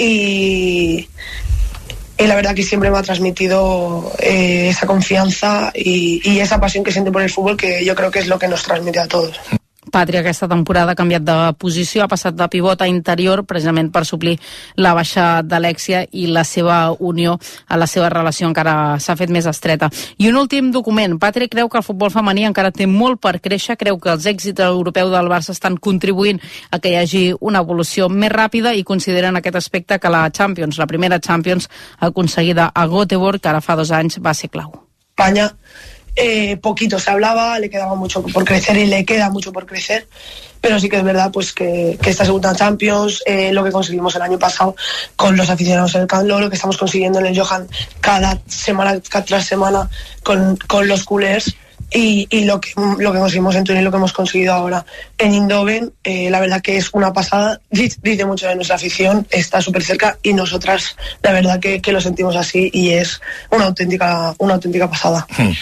y, y la verdad que siempre me ha transmitido eh, esa confianza y, y esa pasión que siente por el fútbol, que yo creo que es lo que nos transmite a todos. Patri aquesta temporada ha canviat de posició, ha passat de pivot a interior, precisament per suplir la baixa d'Alexia, i la seva unió a la seva relació encara s'ha fet més estreta. I un últim document. Patri creu que el futbol femení encara té molt per créixer, creu que els èxits europeus del Barça estan contribuint a que hi hagi una evolució més ràpida, i considera en aquest aspecte que la Champions, la primera Champions aconseguida a Göteborg, que ara fa dos anys va ser clau. España Eh, poquito se hablaba, le quedaba mucho por crecer y le queda mucho por crecer, pero sí que es verdad pues que, que esta segunda Champions, eh, lo que conseguimos el año pasado con los aficionados en el Camp Nou, lo que estamos consiguiendo en el Johan cada semana cada tras semana con, con los culers, y, y lo que lo que conseguimos en Turín, lo que hemos conseguido ahora en Eindhoven, eh, la verdad que es una pasada, dice, dice mucho de nuestra afición, está súper cerca, y nosotras la verdad que, que lo sentimos así, y es una auténtica una auténtica pasada. Hmm.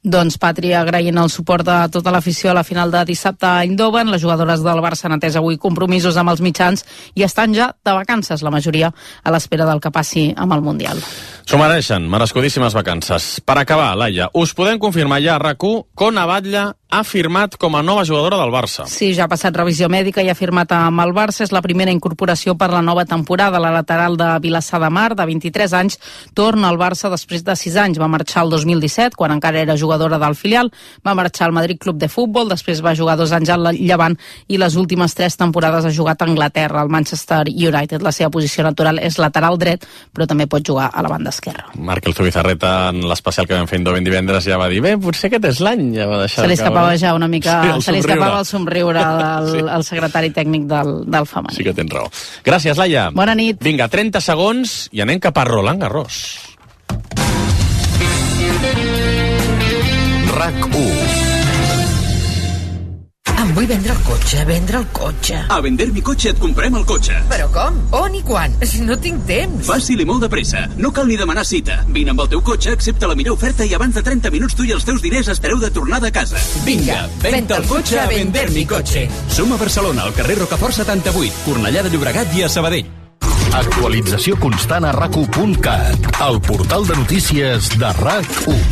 Doncs Patri agraint el suport de tota l'afició a la final de dissabte a Eindhoven. Les jugadores del Barça han atès avui compromisos amb els mitjans i estan ja de vacances, la majoria a l'espera del que passi amb el Mundial. S'ho mereixen, merescudíssimes vacances. Per acabar, Laia, us podem confirmar ja a R A C u que Ona Batlle ha firmat com a nova jugadora del Barça. Sí, ja ha passat revisió mèdica i ha firmat amb el Barça. És la primera incorporació per la nova temporada. La lateral de Vilassar de Mar, de vint-i-tres anys, torna al Barça després de sis anys. Va marxar el dos mil disset, quan encara era jugadora del filial. Va marxar al Madrid Club de Futbol, després va jugar dos anys al Llevant i les últimes tres temporades ha jugat a Anglaterra, al Manchester United. La seva posició natural és lateral dret, però també pot jugar a la banda esquerra. Marc El Zubizarreta, en l'especial que vam fer Eindhoven divendres, ja va dir, bé, potser aquest és l'any. Ja va deixar se li escapava ja una mica, sí, se li escapava el somriure del sí. el secretari tècnic del, del femení. Sí que tens raó. Gràcies, Laia. Bona nit. Vinga, trenta segons i anem cap a Roland Garros. R A C u. Em vull vendre el cotxe, vendre el cotxe. A Vender mi cotxe et comprem el cotxe. Però com? On i quan? Si no tinc temps. Fàcil i molt de pressa. No cal ni demanar cita. Vine amb el teu cotxe, accepta la millor oferta i abans de trenta minuts tu i els teus diners estareu de tornada a casa. Vinga, venda el cotxe a Vender mi cotxe. Som a Barcelona, al carrer Rocafort setanta-vuit, Cornellà de Llobregat i a Sabadell. Actualització constant a R A C U punt cat, el portal de notícies de R A C u.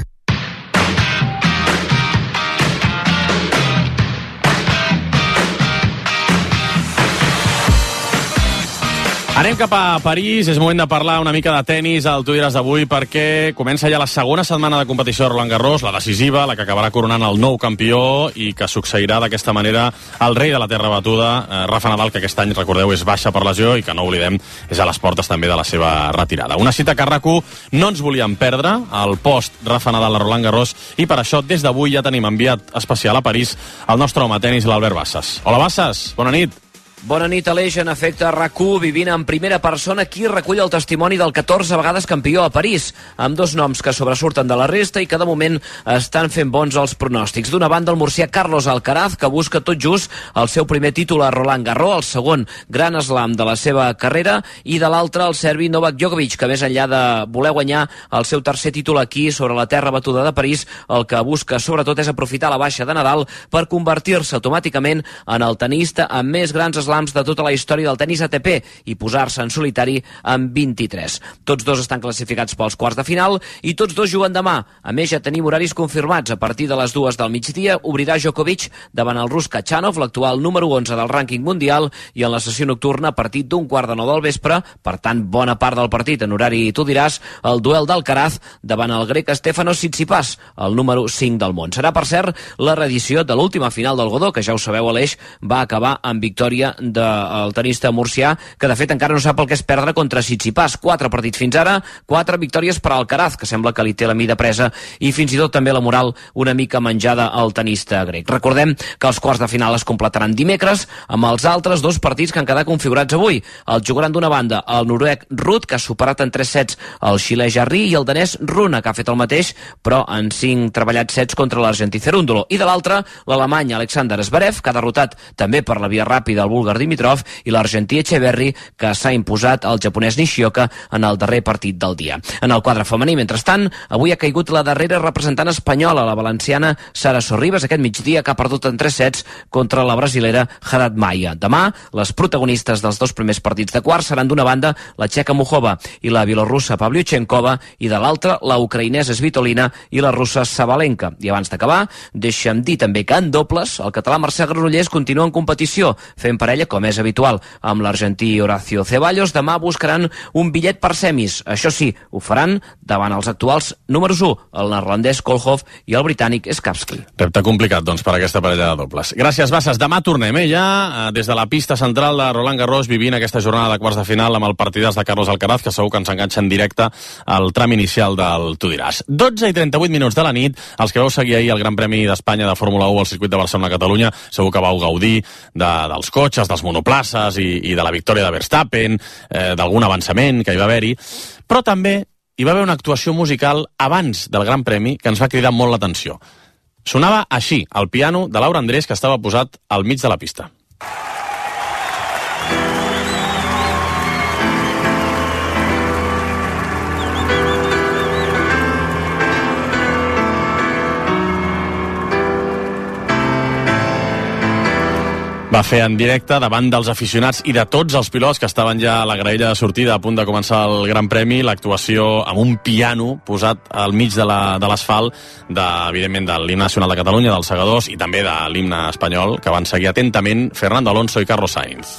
Anem cap a París, és moment de parlar una mica de tenis al Tu diràs d'avui perquè comença ja la segona setmana de competició de Roland Garros, la decisiva, la que acabarà coronant el nou campió i que succeirà d'aquesta manera el rei de la terra batuda, eh, Rafa Nadal, que aquest any, recordeu, és baixa per lesió i que no oblidem és a les portes també de la seva retirada. Una cita que a R A C u no ens volíem perdre, el post Rafa Nadal a Roland Garros, i per això des d'avui ja tenim enviat especial a París el nostre home tenis, l'Albert Bassas. Hola Bassas, bona nit. Bona nit, Aleix. En efecte, R A C u vivint en primera persona qui recull el testimoni del catorze vegades campió a París, amb dos noms que sobresurten de la resta i que de moment estan fent bons els pronòstics. D'una banda, el murcià Carlos Alcaraz, que busca tot just el seu primer títol a Roland Garros, el segon gran slam de la seva carrera, i de l'altre, el serbi Novak Djokovic, que més enllà de voler guanyar el seu tercer títol aquí sobre la terra batuda de París, el que busca sobretot és aprofitar la baixa de Nadal per convertir-se automàticament en el tenista amb més grans slams de tota la història del tenis A T P i posar-se en solitari amb vint-i-tres. Tots dos estan classificats pels quarts de final i tots dos juguen demà. A més, ja tenim horaris confirmats. A partir de les dues del migdia obrirà Djokovic davant el rus Kachanov, l'actual número onze del rànquing mundial, i en la sessió nocturna a partir d'un quart de nou del vespre, per tant, bona part del partit en horari Tu diràs, el duel d'Alcaraz davant el grec Stefanos Tsitsipas, el número cinc del món. Serà, per cert, la reedició de l'última final del Godó, que ja ho sabeu, Aleix, va acabar amb victòria del tenista murcià, que de fet encara no sap el que és perdre contra Tsitsipas. Quatre partits fins ara, quatre victòries per Alcaraz, que sembla que li té la mida presa, i fins i tot també la moral una mica menjada al tenista grec. Recordem que els quarts de final es completaran dimecres amb els altres dos partits que han quedat configurats avui. El jugaran d'una banda el noruec Ruud, que ha superat en tres sets el xilè Jarry, i el danès Rune, que ha fet el mateix, però en cinc treballats sets contra l'argentí Cerúndolo. I de l'altre, l'alemany Alexander Zverev, que ha derrotat també per la via ràpida el búlgar Dimitrov, i l'argentí Echeverry, que s'ha imposat al japonès Nishioka en el darrer partit del dia. En el quadre femení, mentrestant, avui ha caigut la darrera representant espanyola, la valenciana Sara Sorribas, aquest migdia, que ha perdut en tres sets contra la brasilera Haddad Maia. Demà, les protagonistes dels dos primers partits de quarts seran d'una banda la txeca Mukhova i la bielorrussa Pavlyuchenkova, i de l'altra la ucraïnesa Svitolina i la russa Sabalenka. I abans d'acabar, deixa'm dir també que en dobles el català Mercè Granollers continua en competició, fent parella com és habitual amb l'argentí Horacio Ceballos. Demà buscaran un bitllet per semis. Això sí, ho faran davant els actuals números u, el neerlandès Koolhof i el britànic Skapski. Repte complicat, doncs, per aquesta parella de dobles. Gràcies, Bassas. Demà tornem, eh, ja, des de la pista central de Roland Garros, vivint aquesta jornada de quarts de final amb el partidàs de Carlos Alcaraz, que segur que ens enganxa en directe al tram inicial del Tu diràs. dotze i trenta-vuit minuts de la nit, els que vau seguir ahir el Gran Premi d'Espanya de Fórmula u al circuit de Barcelona-Catalunya, segur que vau gaudir de, dels cotxes, dels monoplaces i, i de la victòria de Verstappen, eh, d'algun avançament que hi va haver-hi, però també hi va haver una actuació musical abans del Gran Premi que ens va cridar molt l'atenció. Sonava així, el piano de Laura Andrés, que estava posat al mig de la pista. va fer en directe davant dels aficionats i de tots els pilots que estaven ja a la graella de sortida a punt de començar el Gran Premi, l'actuació amb un piano posat al mig de l'asfalt, de, evidentment, de l'himne nacional de Catalunya, dels segadors, i també de l'himne espanyol, que van seguir atentament Fernando Alonso i Carlos Sainz.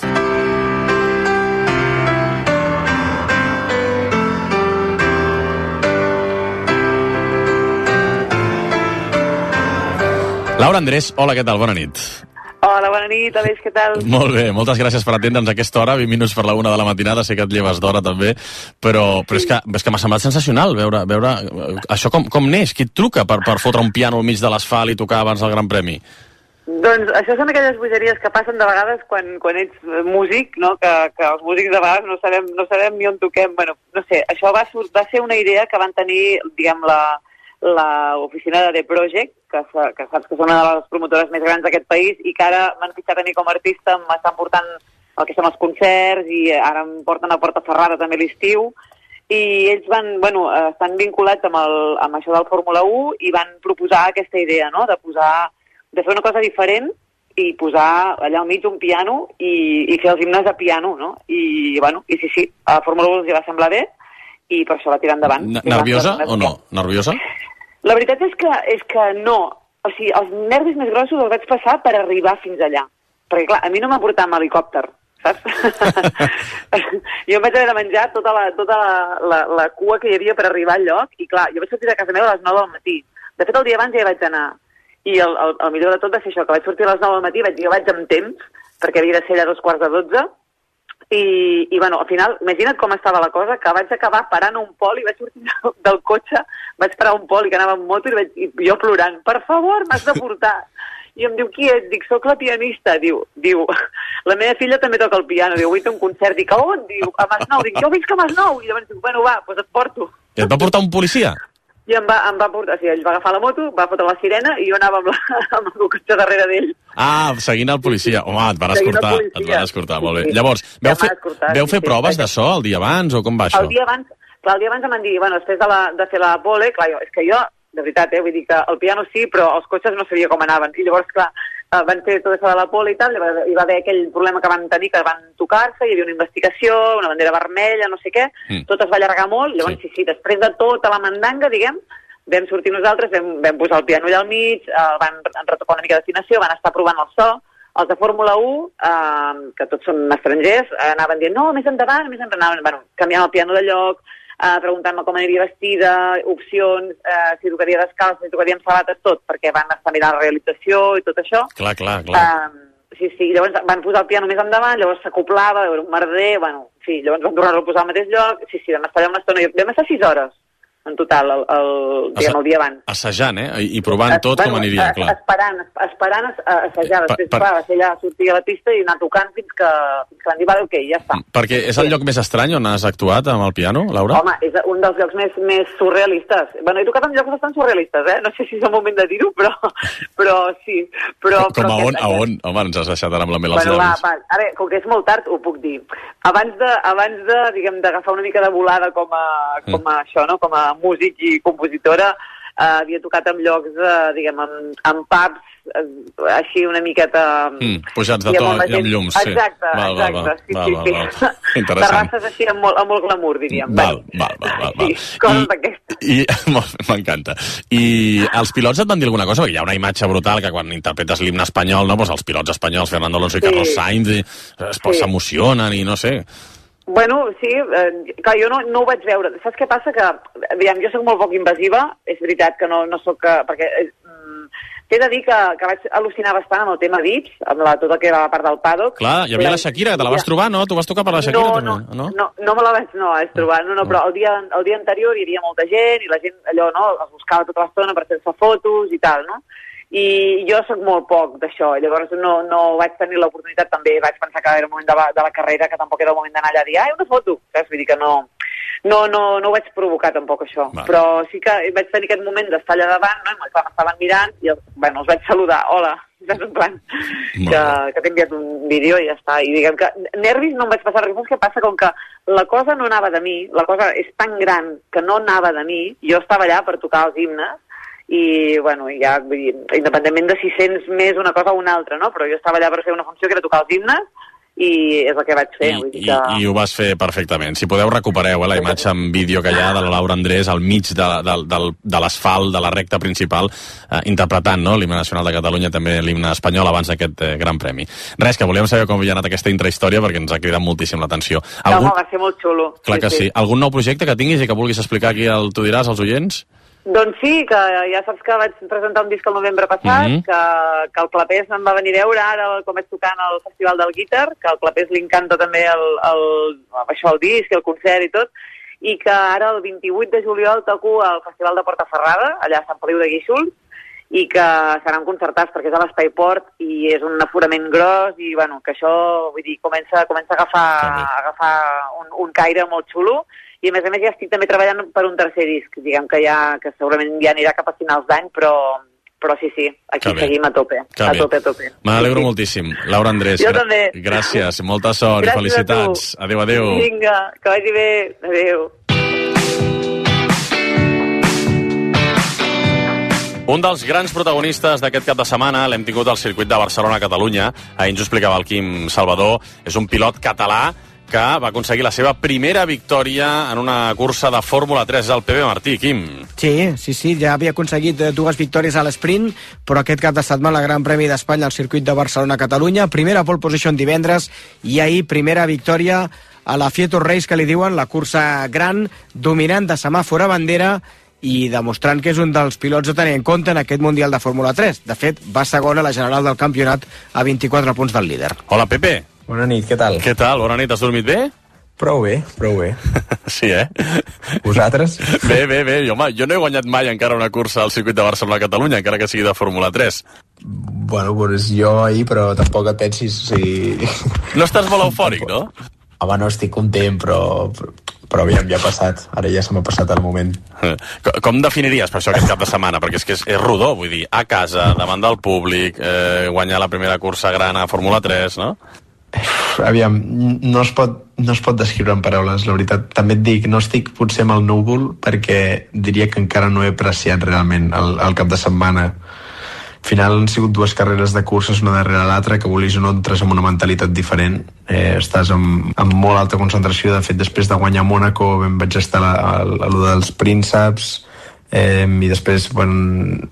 Laura Andrés, hola, què tal? Bona nit. Hola, bona nit, Aleix, què tal? Molt bé, moltes gràcies per atendre'ns a aquesta hora, vint minuts per la una de la matinada, sé que et lleves d'hora també, però, però és que, és que m'ha semblat sensacional veure, veure això com, com neix, qui et truca per, per fotre un piano al mig de l'asfalt i tocar abans del Gran Premi? Doncs això són aquelles bogeries que passen de vegades quan, quan ets músic, no? que, que els músics de vegades no sabem, no sabem ni on toquem, bueno, no sé, això va, va ser una idea que van tenir, diguem, la... l'oficina de The Project, que, que saps que són una de les promotores més grans d'aquest país i que ara m'han fitxat a mi com a artista, m'estan portant el que són els concerts i ara em porten a Porta Ferrada també l'estiu, i ells van, bueno, estan vinculats amb, el, amb això del Fórmula u i van proposar aquesta idea, no?, de posar, de fer una cosa diferent i posar allà al mig un piano i, i fer els himnes a piano, no? I, bueno, i sí, sí, a la Fórmula u els hi va semblar bé i per això va tirar endavant. Nerviosa o no? Nerviosa? La veritat és que, és que no. O sigui, els nervis més grossos els vaig passar per arribar fins allà. Perquè, clar, a mi no m'ha portat amb helicòpter, saps? Jo em vaig haver de menjar tota, la, tota la, la, la cua que hi havia per arribar al lloc i, clar, jo vaig sortir de casa meva a les nou del matí. De fet, el dia abans ja hi vaig anar. I el, el, el millor de tot va ser això, que vaig sortir a les nou del matí, vaig, jo vaig amb temps, perquè havia de ser allà a dos quarts de dotze, I, i bueno, al final, imagina't com estava la cosa, que vaig acabar parant un poli, vaig sortir del, del cotxe, vaig parar un poli que anava en moto i, vaig, i jo plorant, per favor, m'has de portar. I em diu, qui ets? Dic, soc la pianista. Diu, diu, la meva filla també toca el piano, diu, vull fer un concert. Dic, a on? Diu, a Masnou. Dic, jo visc a Masnou. I llavors dic, bueno, va, doncs et porto. I et va portar un policia? I em va, em va portar, o sigui, ell va agafar la moto, va fotre la sirena i jo anava amb, la, amb el cotxe darrere d'ell. Ah, seguint el policia. Home, et van escortar, et van escortar, molt bé. Llavors, veu fer, veu fer proves de so el dia abans o com va això? El dia abans, clar, el dia abans em van dir, bueno, després de, la, de fer la pole, clar, jo, és que jo, de veritat, eh, vull dir que el piano sí, però els cotxes no sabia com anaven. I llavors, clar, van fer tot això de la pole i tal, hi va haver aquell problema que van tenir, que van tocar-se, hi havia una investigació, una bandera vermella, no sé què, mm. tot es va allargar molt, llavors sí, sí, sí després de tota la mandanga, diguem, vam sortir nosaltres, vam, vam posar el piano allà al mig, el van retocar una mica d'afinació, van estar provant el so, els de Fórmula u, eh, que tots són estrangers, eh, anaven dient, no, més endavant, més endavant, anaven, bueno, canviant el piano de lloc, eh, preguntant-me com aniria vestida, opcions, eh, si tocaria descalç, si tocaria amb sabates, tot, perquè van estar mirant la realització i tot això. Clar, clar, clar. Eh, sí, sí, llavors van posar el piano més endavant, llavors s'acoplava, era un merder, bueno, sí, llavors van tornar-lo a posar al mateix lloc, sí, sí, vam estar allà una estona, vam estar sis hores en total, el, el, diguem, el dia abans. Assajant, eh? I, i provant tot bueno, com aniria, es, clar. Esperant, esperant a assajar, després, per, clar, va ser allà, sortir a la pista i anar tocant fins que, fins que van dir, vale, ok, ja està. Perquè és el sí. lloc més estrany on has actuat amb el piano, Laura? Home, és un dels llocs més, més surrealistes. Bueno, he tocat en llocs bastant surrealistes, eh? No sé si és el moment de dir-ho, però, però sí. Però, com però a on, aquest, a on? Home, ens has deixat ara amb la mel als bueno, llavis. Va, va. Ara, com que és molt tard, ho puc dir. Abans de, abans de diguem, d'agafar una mica de volada com a, com a mm. això, no? Com a músic i compositora, eh, havia tocat en llocs, eh, diguem, en, en pubs, eh, així una miqueta... Mm, pujats de to i amb llums, sí. Exacte, val, val, exacte, val, sí, val, sí, val, sí. Val, val. Interessant. Terrasses així amb molt, amb molt glamour, diríem. Val, val, val, val, val. Sí, coses d'aquestes. I, m'encanta. I els pilots et van dir alguna cosa? Perquè hi ha una imatge brutal que quan interpretes l'himne espanyol, no? Pues els pilots espanyols, Fernando Alonso i sí. Carlos Sainz, i, es sí. s'emocionen i no sé... Bueno, sí, eh, clar, jo no, no ho vaig veure. Saps què passa? Que, aviam, jo soc molt poc invasiva, és veritat que no, no soc... Perquè mm, t'he de dir que, que vaig al·lucinar bastant amb el tema Vips, amb la, tot el que era la part del paddock. Clar, hi havia la Shakira, que te la vas trobar, no? Tu vas tocar per la Shakira, no, també, no? No, no, no me la vaig, no, vaig trobar, no, no, però el dia, el dia anterior hi havia molta gent i la gent, allò, no, els buscava tota l'estona per fer-se fotos i tal, no? I jo sóc molt poc d'això, llavors no, no vaig tenir l'oportunitat, també vaig pensar que era el moment de la, de la carrera, que tampoc era el moment d'anar allà a dir, ai, una foto, saps? Vull dir que no, no, no, no ho vaig provocar tampoc això, vale. Però sí que vaig tenir aquest moment d'estar allà davant, no? I clar, m'estaven mirant i bueno, els vaig saludar, hola, saps? En plan, que, que t'he enviat un vídeo i ja està, i diguem que nervis no em vaig passar res, saps què passa? Com que la cosa no anava de mi, la cosa és tan gran que no anava de mi, jo estava allà per tocar els himnes, i, bueno, ja, vull dir, independentment de si sents més una cosa o una altra, no? Però jo estava allà per fer una funció que era tocar els himnes, i és el que vaig fer. I, vull dir que... i, i ho vas fer perfectament. Si podeu, recupereu eh, la imatge en vídeo que hi ha de la Laura Andrés al mig de, de, de, de l'asfalt, de la recta principal, eh, interpretant no, l'himne nacional de Catalunya, també l'himne espanyol, abans d'aquest eh, gran premi. Res, que volíem saber com havia anat aquesta intrahistòria, perquè ens ha cridat moltíssim l'atenció. Algun... No, va ser molt xulo. Clar que sí, sí. Algun nou projecte que tinguis i que vulguis explicar aquí al Tu diràs als oients? Doncs sí, que ja saps que vaig presentar un disc el novembre passat, mm-hmm. que, que el Clapés em va venir a veure ara com vaig tocant al Festival del Guitar, que al Clapés li encanta també el, el, això, el disc, el concert i tot, i que ara el vint-i-vuit de juliol toco al Festival de Portaferrada, allà a Sant Feliu de Guíxols, i que seran concertats perquè és a l'Espai Port i és un aforament gros i bueno, que això vull dir, comença, comença a agafar, a agafar un, un caire molt xulo. I a més a més ja estic també treballant per un tercer disc, diguem que ja que segurament ja anirà cap a finals d'any, però, però sí, sí, aquí seguim a tope, que a bé. tope, a tope. Me n'alegro sí, sí. moltíssim. Laura Andrés, jo també. Gràcies, molta sort gràcies i felicitats. Adéu, adéu. Vinga, que vagi bé. Adéu. Un dels grans protagonistes d'aquest cap de setmana l'hem tingut al circuit de Barcelona-Catalunya. Ahir ens ho explicava el Quim Salvador. És un pilot català que va aconseguir la seva primera victòria en una cursa de Fórmula tres al P B Martí. Quim. Sí, sí, sí, ja havia aconseguit dues victòries a l'esprint, però aquest cap de setmana el Gran Premi d'Espanya al circuit de Barcelona-Catalunya, primera pole position divendres i ahir primera victòria a la Fieto Race, que li diuen, la cursa gran, dominant de semàfor a bandera i demostrant que és un dels pilots a tenir en compte en aquest Mundial de Fórmula tres. De fet, va segon a la general del campionat a vint-i-quatre punts del líder. Hola, Pepe. Bona nit, què tal? Què tal? Bona nit, has dormit bé? Prou bé, prou bé. Sí, eh? Vosaltres? Bé, bé, bé. Jo, home, jo no he guanyat mai encara una cursa al circuit de Barcelona-Catalunya, encara que sigui de Fórmula tres. Bueno, doncs jo ahir, però tampoc et pensis... Si... No estàs molt eufòric, no? Home, no estic content, però... Però aviam, ja ha passat. Ara ja se m'ha passat el moment. Com definiries per això aquest cap de setmana? Perquè és que és, és rodó, vull dir, a casa, davant del públic, eh, guanyar la primera cursa gran a Fórmula tres, no? Aviam, no es, pot, no es pot descriure en paraules, la veritat. També et dic, no estic potser amb el núvol perquè diria que encara no he apreciat realment el, el cap de setmana. Al final han sigut dues carreres de curses una darrere l'altra, que vulguis o no entres amb una mentalitat diferent, eh, estàs amb, amb molt alta concentració. De fet, després de guanyar Mònaco em vaig estar a, a, a lo dels prínceps, eh, i després bueno,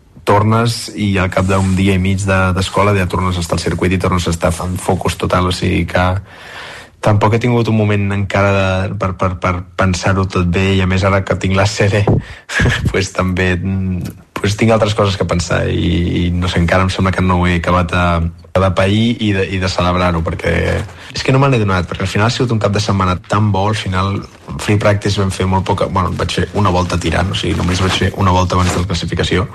tornes i al cap d'un dia i mig d'escola de, ja tornes a estar al circuit i tornes a estar en focus total, o sigui que tampoc he tingut un moment encara de, per, per, per pensar-ho tot bé, i a més ara que tinc la sèrie pues, també pues, tinc altres coses que pensar i, i no sé, encara em sembla que no ho he acabat de, de pair i de, i de celebrar-ho, perquè és que no me n'he donat, perquè al final ha sigut un cap de setmana tan bo. Al final free practice vam fer molt poca, bueno, vaig fer una volta tirant, o sigui, només vaig fer una volta abans de la classificació,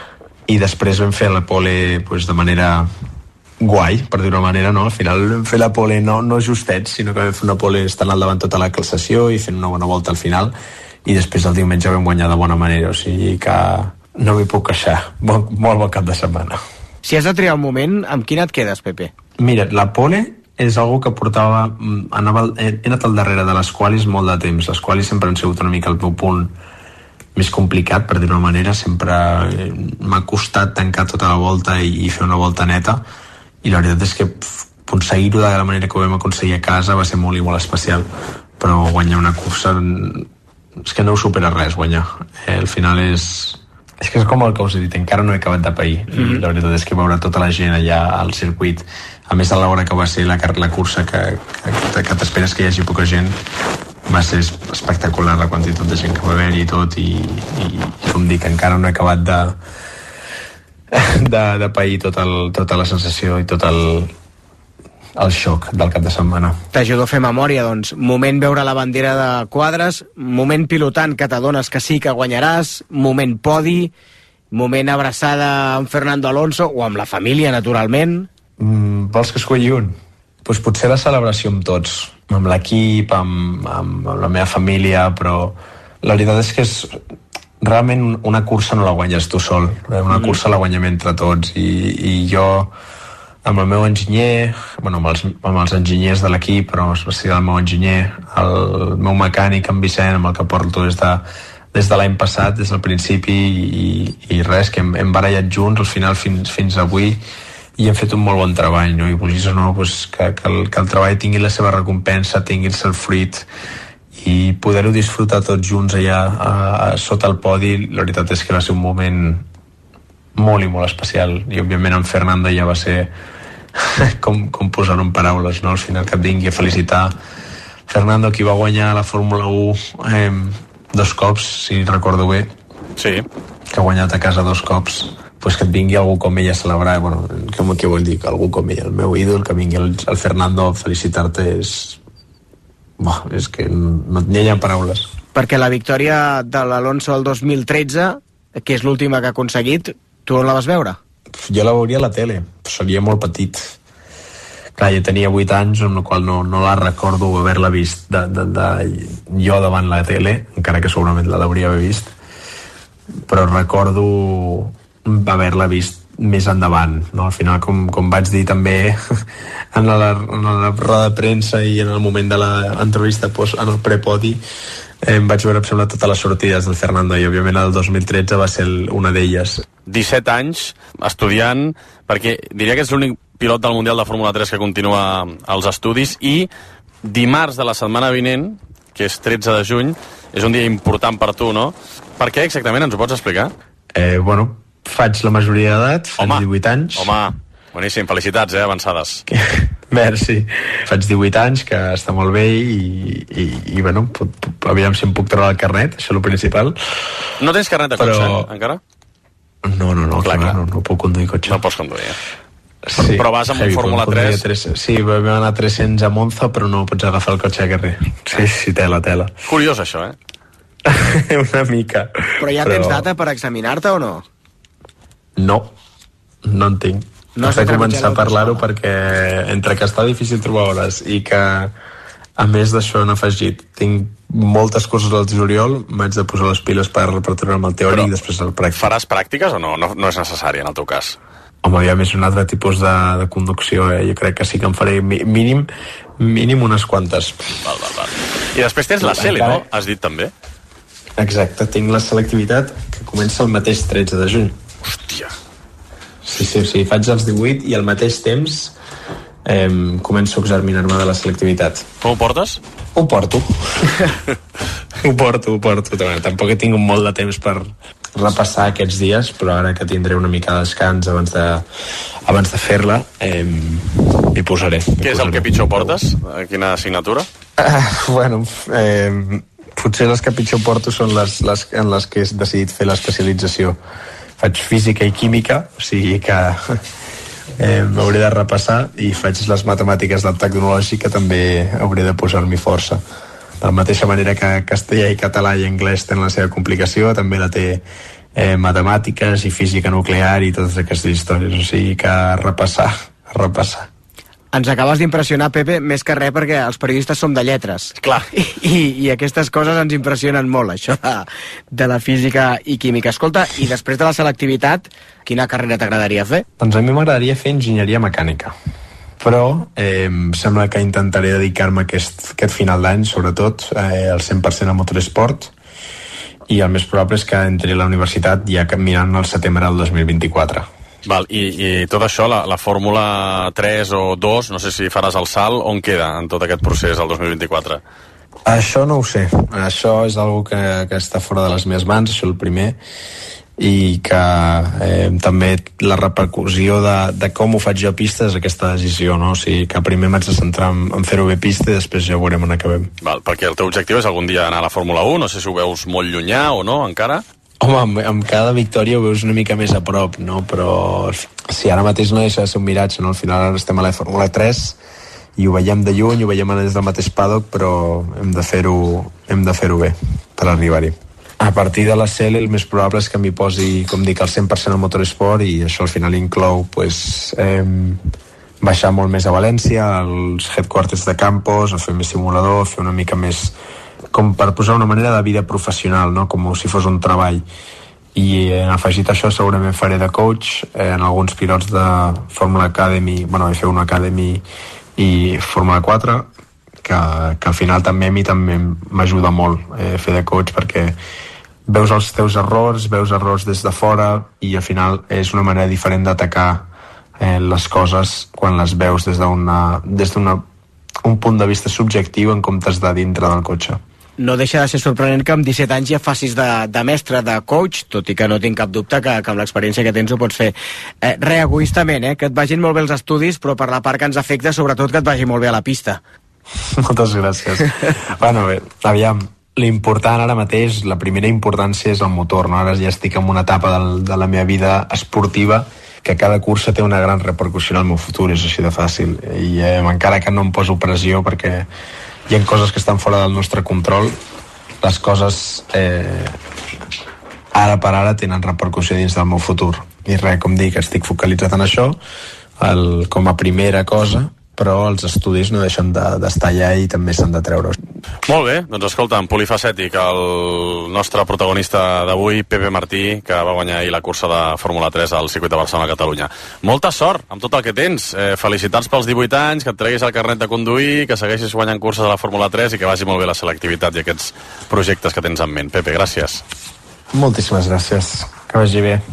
i després vam fer la pole pues, de manera guai, per dir-ho d'una manera, no? Al final vam fer la pole no, no justets, sinó que vam fer una pole estant al davant tota la sessió i fent una bona volta al final, i després el diumenge vam guanyar de bona manera, o sigui que no m'hi puc queixar. Bon, molt bon cap de setmana. Si has de triar un moment, amb quin et quedes, Pepe? Mira, la pole és algo que portava... Anava, he anat al darrere de les qualis molt de temps. Les qualis sempre han sigut una mica el meu punt més complicat, per dir-ho d'una manera. Sempre m'ha costat tancar tota la volta i, i fer una volta neta, i la veritat és que aconseguir-ho de la manera que ho vam aconseguir a casa va ser molt i molt especial, però guanyar una cursa és que no ho supera res, guanyar. Eh, al final és... És que és com el que us he dit, encara no he acabat de pair. Mm-hmm. I la veritat és que veure tota la gent allà al circuit, a més a l'hora que va ser la, la cursa, que, que, que t'esperes que hi hagi poca gent, va ser espectacular la quantitat de gent que va haver-hi i tot, i, i, i com dic, encara no he acabat de de, de pair tot el, tota la sensació i tot el, el xoc del cap de setmana. T'ajudo a fer memòria, doncs. Moment veure la bandera de quadres, moment pilotant que t'adones que sí que guanyaràs, moment podi, moment abraçada amb Fernando Alonso o amb la família, naturalment. Mm, vols que escolli un? Pues potser la celebració amb tots, amb l'equip, amb, amb, amb la meva família, però la veritat és que és realment una cursa no la guanyes tu sol, una mm. cursa la guanyem entre tots, i, i jo amb el meu enginyer, bueno, amb els, amb els enginyers de l'equip, però va ser el meu enginyer, el meu mecànic, en Vicent, amb el que porto des de, des de l'any passat, des del principi, i, i res, que hem, hem barallat junts al final fins, fins avui, i hem fet un molt bon treball, no? I vulguis o no, pues, que, que, el, que el treball tingui la seva recompensa, tingui el seu fruit, i poder-ho disfrutar tots junts allà a, a, sota el podi, la veritat és que va ser un moment molt i molt especial, i òbviament en Fernando ja va ser com, com posar-ho en paraules, no? Al final que et vingui a felicitar Fernando, qui va guanyar la Fórmula u eh, dos cops, si recordo bé, sí, que ha guanyat a casa dos cops, pues que et vingui algú com ell a celebrar, bueno, com que vol dir, algú com ell, el meu ídol, que vingui el, el Fernando a felicitar-te, és Bah, és que no n'hi ha paraules. Perquè la victòria de l'Alonso el dos mil tretze, que és l'última que ha aconseguit, tu on la vas veure? Jo la veuria a la tele, seria molt petit. Clar, jo tenia vuit anys, amb la qual no, no la recordo haver-la vist de, de, de, jo davant la tele, encara que segurament la hauria haver vist, però recordo haver-la vist més endavant, no? Al final, com, com vaig dir també en la, en la roda de premsa i en el moment de l'entrevista en el prepodi, eh, em vaig veure, em sembla, totes les sortides del Fernando, i òbviament el dos mil tretze va ser el, una d'elles. disset anys, estudiant, perquè diria que és l'únic pilot del Mundial de Fórmula tres que continua als estudis, i dimarts de la setmana vinent, que és tretze de juny, és un dia important per tu, no? Per què exactament, ens ho pots explicar? Eh, bueno, faig la majoria d'edat, faig home, divuit anys. Home, boníssim, felicitats, eh, avançades. Merci. Faig divuit anys, que està molt bé, i, i, i bueno, pot, pot, aviam si em puc treure el carnet, això és el principal. No tens carnet de cotxe, però... eh, encara? No, no, no, clar, clar. No, no puc conduir cotxe. No pots conduir, eh? Sí, però vas amb un Fórmula tres... tres... Sí, vam anar a tres-cents a Monza, però no pots agafar el cotxe a carrer. Sí, sí, tela, tela. Curiós, això, eh? Una mica. Però ja però... tens data per examinar-te o no? No, no en tinc. No has de començar a parlar-ho perquè entre que està difícil trobar hores i que a més d'això han afegit, tinc moltes coses al juliol, m'haig de posar les piles per, per treure-me el teòric i després el pràctic. Faràs pràctiques o no? No, no és necessari en el teu cas? Home, ja més un altre tipus de, de conducció, eh? Jo crec que sí que em faré mínim, mínim unes quantes. Val, val, val. I després tens la C E L I, no? Has dit també? Exacte, tinc la selectivitat que comença el mateix tretze de juny. Hòstia. Sí, sí, sí, faig els divuit i al mateix temps eh, començo a examinar-me de la selectivitat. Com ho portes? Ho porto. ho porto, ho porto. Tampoc he tingut molt de temps per repassar aquests dies, però ara que tindré una mica de descans abans de, abans de fer-la, eh, hi posaré. Hi Què és posaré. el que pitjor portes? Quina assignatura? Uh, bueno, eh, potser les que pitjor porto són les, les en les que he decidit fer l'especialització. Faig física i química, o sigui que eh, m'hauré de repassar, i faig les matemàtiques del tecnològic, que també hauré de posar-m'hi força. De la mateixa manera que castellà i català i anglès tenen la seva complicació, també la té eh, matemàtiques i física nuclear i totes aquestes històries, o sigui que a repassar, a repassar. Ens acabes d'impressionar, Pepe, més que res perquè els periodistes som de lletres. Clar. I, i, i aquestes coses ens impressionen molt, això de, de la física i química. Escolta, i després de la selectivitat, quina carrera t'agradaria fer? Doncs a mi m'agradaria fer enginyeria mecànica. Però eh, sembla que intentaré dedicar-me aquest, aquest final d'any, sobretot, eh, al cent per cent a motoresport, i el més probable és que entri a la universitat ja mirant el setembre del dos mil vint-i-quatre. Val, i, i tot això, la, la Fórmula tres o dos, no sé si faràs el salt, on queda en tot aquest procés el dos mil vint-i-quatre? Això no ho sé, això és algo que, que està fora de les meves mans, això el primer, i que eh, també la repercussió de, de com ho faig jo a pista és aquesta decisió, no? O sigui, que primer m'haig de centrar en, en fer-ho bé a pista i després ja veurem on acabem. Val, perquè el teu objectiu és algun dia anar a la Fórmula u, no sé si ho veus molt llunyà o no, encara? Home, amb, amb cada victòria ho veus una mica més a prop, no? Però si ara mateix no deixa de ser un miratge, no? Al final ara estem a la Fórmula tres i ho veiem de lluny, ho veiem des del mateix paddock, però hem de fer-ho hem de fer-ho bé per arribar-hi. A partir de la C E L I el més probable és que m'hi posi, com dic, al cent per cent al motoresport, i això al final inclou pues, eh, baixar molt més a València, als headquarters de Campos, a fer més simulador, fer una mica més com per posar una manera de vida professional, no? Com si fos un treball. I eh, afegit a això segurament faré de coach eh, en alguns pilots de Fórmula Academy, bueno, F un Academy i Fórmula quatre, que, que al final també a mi també m'ajuda molt eh, fer de coach, perquè veus els teus errors, veus errors des de fora i al final és una manera diferent d'atacar eh, les coses quan les veus des d'una des d'una un punt de vista subjectiu en comptes de dintre del cotxe. No deixa de ser sorprenent que amb disset anys ja facis de, de mestre, de coach, tot i que no tinc cap dubte que, que amb l'experiència que tens ho pots fer. Eh, re, egoistament, eh, que et vagin molt bé els estudis, però per la part que ens afecta, sobretot que et vagi molt bé a la pista. Moltes gràcies. Bueno, bé, aviam, l'important ara mateix, la primera importància és el motor, no? Ara ja estic en una etapa del, de la meva vida esportiva que cada cursa té una gran repercussió en el meu futur, és així de fàcil. I eh, encara que no em poso pressió perquè hi ha coses que estan fora del nostre control, les coses eh, ara per ara tenen repercussió dins del meu futur. I res, com dic, estic focalitzat en això el, com a primera cosa, però els estudis no deixen d'estar de, allà i també s'han de treure. Molt bé, doncs escolta'm, polifacètic, el nostre protagonista d'avui, Pepe Martí, que va guanyar ahir la cursa de Fórmula tres al circuit de Barcelona a Catalunya. Molta sort amb tot el que tens. Eh, felicitats pels divuit anys, que et treguis el carnet de conduir, que segueixis guanyant curses a la Fórmula tres i que vagi molt bé la selectivitat i aquests projectes que tens en ment. Pepe, gràcies. Moltíssimes gràcies. Que vagi bé.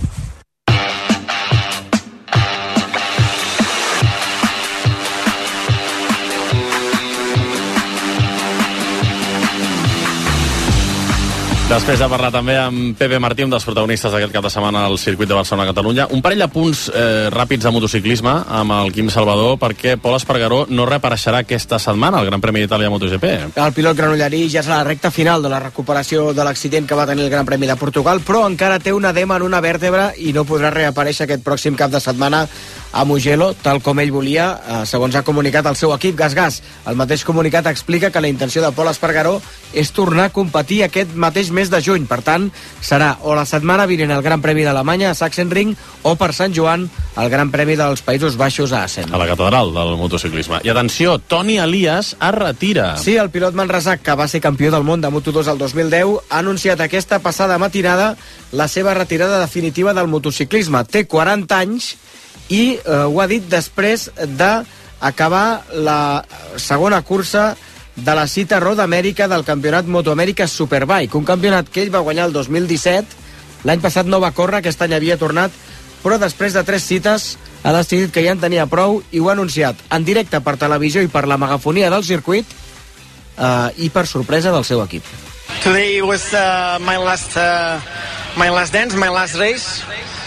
Després de parlar també amb Pepe Martí, un dels protagonistes d'aquest cap de setmana al circuit de Barcelona-Catalunya. Un parell de punts eh, ràpids de motociclisme amb el Quim Salvador, perquè Pol Espargaró no reapareixerà aquesta setmana al Gran Premi d'Itàlia MotoGP. El pilot granollerí ja és a la recta final de la recuperació de l'accident que va tenir el Gran Premi de Portugal, però encara té un edema en una vèrtebra i no podrà reaparèixer aquest pròxim cap de setmana a Mugello, tal com ell volia, eh, segons ha comunicat el seu equip GasGas. El mateix comunicat explica que la intenció de Pol Espargaró és tornar a competir aquest mateix mes de juny. Per tant, serà o la setmana vinent el Gran Premi d'Alemanya a Sachsenring o per Sant Joan el Gran Premi dels Països Baixos a Assen. A la catedral del motociclisme. I atenció, Toni Elias es retira. Sí, el pilot manresà, que va ser campió del món de Moto dos el dos mil deu, ha anunciat aquesta passada matinada la seva retirada definitiva del motociclisme. Té quaranta anys i eh, ho ha dit després d'acabar la segona cursa de la cita Road America del campionat Motoamèrica Superbike, un campionat que ell va guanyar el dos mil disset. L'any passat no va córrer, aquest any havia tornat, però després de tres cites ha decidit que ja en tenia prou i ho ha anunciat en directe per televisió i per la megafonia del circuit eh, i per sorpresa del seu equip. Today was uh, my last uh, my last dance, my last race.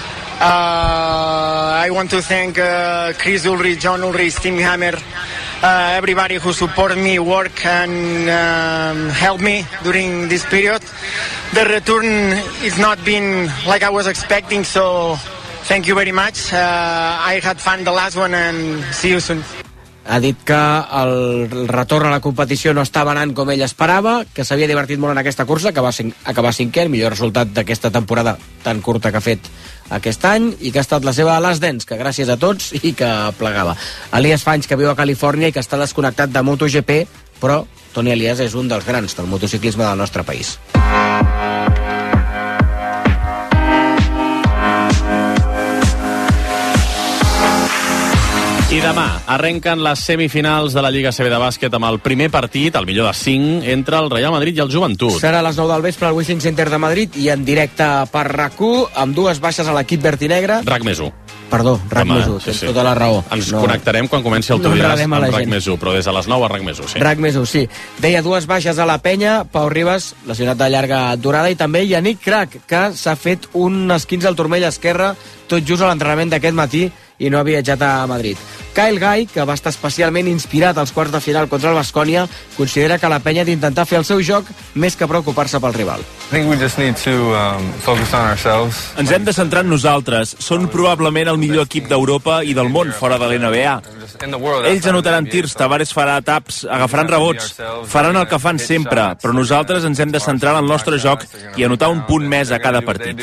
Uh, I want to thank uh, Chris Ulrich, John Ulrich, Tim Hammer, uh, everybody who supported me, work and um, helped me during this period. The return is not been like I was expecting, so thank you very much. Uh, I had fun the last one and see you soon. Ha dit que el retorn a la competició no estava anant com ell esperava, que s'havia divertit molt en aquesta cursa, que va acabar cinquè, el millor resultat d'aquesta temporada tan curta que ha fet aquest any, i que ha estat la seva last dance, que gràcies a tots i que plegava. Elias Fanys, que viu a Califòrnia i que està desconnectat de MotoGP, però Toni Elias és un dels grans del motociclisme del nostre país. I demà arrenquen les semifinals de la Lliga A C B de bàsquet amb el primer partit, el millor de cinc, entre el Real Madrid i el Joventut. Serà a les nou del vespre al Wishing Center de Madrid i en directe per RAC u, amb dues baixes a l'equip vertinegre. RAC més u. Perdó, RAC més u, tens sí, sí. tota la raó. Ens no, connectarem quan comenci el Tu diràs amb RAC més u, però des de les nou a RAC més u, sí. RAC més u, sí. Deia dues baixes a la penya, Pau Ribas, lesionat de llarga durada, i també Yannick Crac, que s'ha fet un esquinç al turmell esquerre tot just a l'entrenament d'aquest matí i no ha viatjat a Madrid. Kyle Guy, que va estar especialment inspirat als quarts de final contra el Baskonia, considera que la penya ha d'intentar fer el seu joc més que preocupar-se pel rival. I think we just need to um, focus on ourselves. Ens hem de centrar en nosaltres. Són probablement el millor equip d'Europa i del món fora de l'N B A. Ells anotaran tirs, Tavares farà taps, agafaran rebots, faran el que fan sempre, però nosaltres ens hem de centrar en el nostre joc i anotar un punt més a cada partit.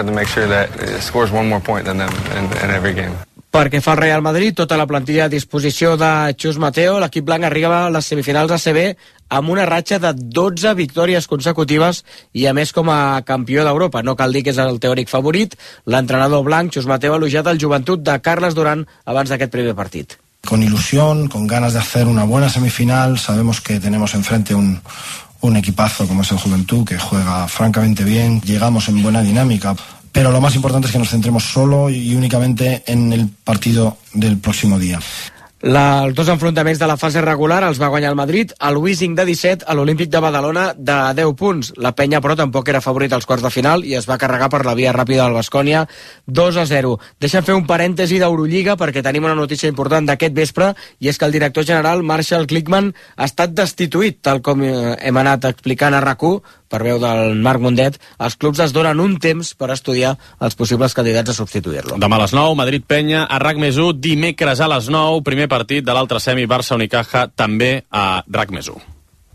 Perquè fa el Real Madrid, tota la plantilla a disposició de Chus Mateo, l'equip blanc arriba a les semifinals A C B amb una ratxa de dotze victòries consecutives i a més com a campió d'Europa. No cal dir que és el teòric favorit. L'entrenador blanc, Chus Mateo, ha elogiat el Joventut de Carles Duran abans d'aquest primer partit. Con ilusión, con ganas de hacer una buena semifinal, sabemos que tenemos enfrente un, un equipazo como es el Juventud, que juega francamente bien, llegamos en buena dinámica, pero lo más importante es que nos centremos solo y únicamente en el partido del próximo día. La, els dos enfrontaments de la fase regular els va guanyar el Madrid, el Wiesing de disset, a l'Olímpic de Badalona de deu punts. La Penya, però, tampoc era favorit als quarts de final i es va carregar per la via ràpida del Baskonia dos a zero. Deixa'm fer un parèntesi d'Eurolliga perquè tenim una notícia important d'aquest vespre i és que el director general, Marshall Klickman, ha estat destituït, tal com hem anat explicant a RAC u, per veu del Marc Mundet. Els clubs es donen un temps per estudiar els possibles candidats a substituir-lo. Demà a les nou, Madrid-Penya, a RAC més u, dimecres a les nou, primer partit de l'altre semi Barça-Unicaja, també a RAC més u.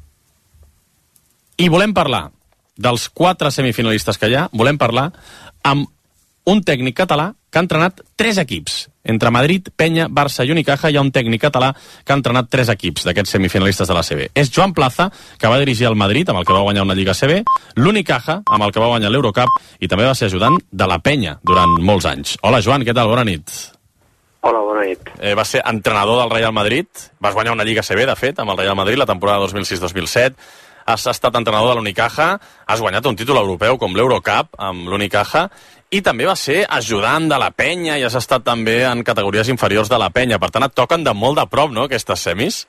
I volem parlar dels quatre semifinalistes que hi ha, volem parlar amb un tècnic català que ha entrenat tres equips. Entre Madrid, Penya, Barça i Unicaja hi ha un tècnic català que ha entrenat tres equips d'aquests semifinalistes de la C B. És Joan Plaza, que va dirigir el Madrid, amb el que va guanyar una Lliga C B, l'Unicaja, amb el que va guanyar l'Eurocup, i també va ser ajudant de la Penya durant molts anys. Hola, Joan, què tal? Bona nit. Hola, bona nit. Eh, vas ser entrenador del Real Madrid, vas guanyar una Lliga C B, de fet, amb el Real Madrid, la temporada dos mil sis dos mil set, has estat entrenador de l'Unicaja, has guanyat un títol europeu com l'Eurocup amb l'Unicaja, i també va ser ajudant de la Penya i has estat també en categories inferiors de la Penya. Per tant, et toquen de molt de prop, no?, aquestes semis?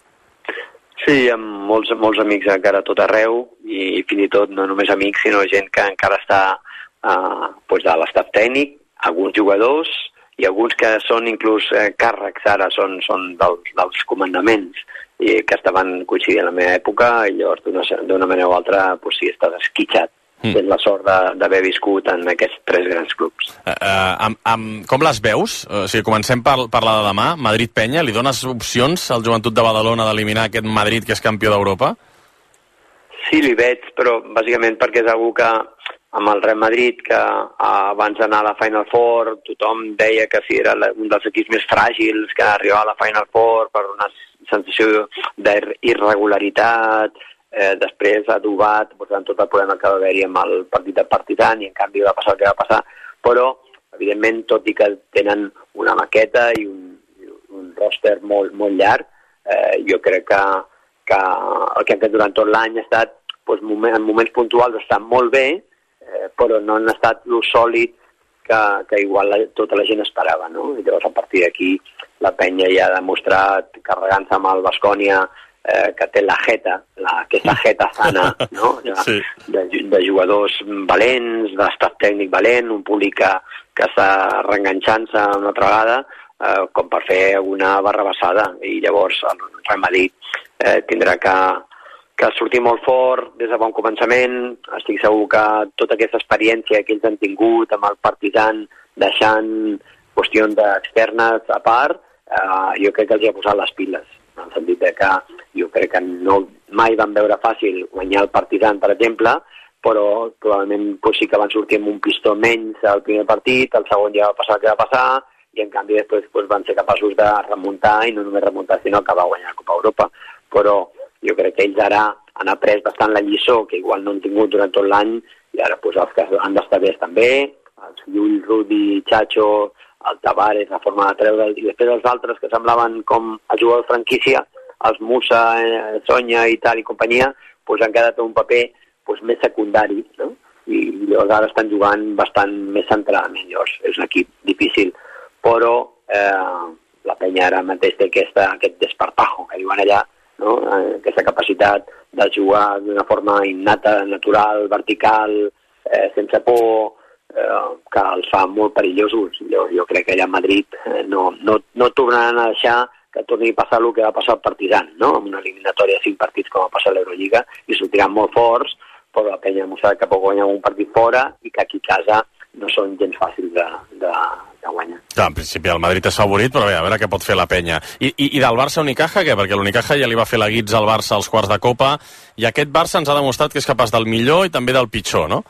Sí, amb molts, molts amics encara a tot arreu i fins i tot no només amics, sinó gent que encara està eh, doncs de l'estaf tècnic, alguns jugadors i alguns que són inclús eh, càrrecs ara, són, són dels, dels comandaments i que estaven coincidint en la meva època i llavors d'una manera o altra doncs sí, estàs esquitxat. Mm. Tens la sort d'haver viscut en aquests tres grans clubs. Uh, uh, amb, amb, com les veus? Uh, o sigui, comencem per, per la de demà, Madrid-Penya. Li dones opcions al Joventut de Badalona d'eliminar aquest Madrid que és campió d'Europa? Sí, li veig, però bàsicament perquè és algú que amb el Real Madrid, que abans d'anar a la Final Four tothom deia que si era un dels equips més fràgils que arribava a la Final Four per una sensació d'irregularitat. Eh, després ha adobat posant tot el problema que va haver-hi amb el partit de Partizan i en canvi va passar el que va passar, però evidentment tot i que tenen una maqueta i un, un roster molt, molt llarg, eh, jo crec que, que el que han fet durant tot l'any ha estat doncs, moment, en moments puntuals estan molt bé, eh, però no han estat lo sòlid que, que igual la, tota la gent esperava, no? I llavors a partir d'aquí la Penya ja ha demostrat, carregant-se amb el Baskonia, Eh, que té la jeta, la, aquesta jeta sana, no? De, sí. de, de jugadors valents, d'estat tècnic valent, un públic que, que està reenganxant-se una altra vegada, eh, com per fer alguna barrabassada. I llavors el Real Madrid eh, tindrà que, que sortir molt fort des de bon començament. Estic segur que tota aquesta experiència que ells han tingut amb el Partizan, deixant qüestions externes a part, eh, jo crec que els hi ha posat les piles. En el sentit que jo crec que no, mai van veure fàcil guanyar el Partizan, per exemple, però probablement pues, sí que van sortir amb un pistó menys al primer partit, el segon ja va passar el que va passar, i en canvi després pues, van ser capaços de remuntar, i no només remuntar, sinó que va guanyar la Copa Europa. Però jo crec que ells ara han après bastant la lliçó, que igual no han tingut durant tot l'any, i ara pues, els que han d'estar bé estan bé, els Llull, Rudi, Chacho, el Tavares, la forma de treure, i després els altres que semblaven com el jugador de franquícia, els Musa, eh, Sonya i tal i companyia, pues han quedat un paper pues, més secundari, no? I llavors ara estan jugant bastant més centradament, llavors és un equip difícil, però eh, la Penya ara mateix té aquesta, aquest desparpajo que diuen allà, no? Eh, aquesta capacitat de jugar d'una forma innata, natural, vertical, eh, sense por, eh, que els fa molt perillosos. Jo, jo crec que allà a Madrid eh, no, no, no tornaran a deixar que torni a passar el que va passar al Partizan, no? Amb una eliminatòria de cinc partits com va passar a l'Eurolliga, i sortiran molt forts, però la Penya ha mostrat que pot guanyar un partit fora i que aquí a casa no són gens fàcils de, de, de guanyar. Clar, en principi el Madrid és favorit, però bé, a veure què pot fer la Penya. I, i, i del Barça-Unicaja, què? Perquè l'Unicaja ja li va fer la guitza al Barça als quarts de Copa, i aquest Barça ens ha demostrat que és capaç del millor i també del pitjor, no?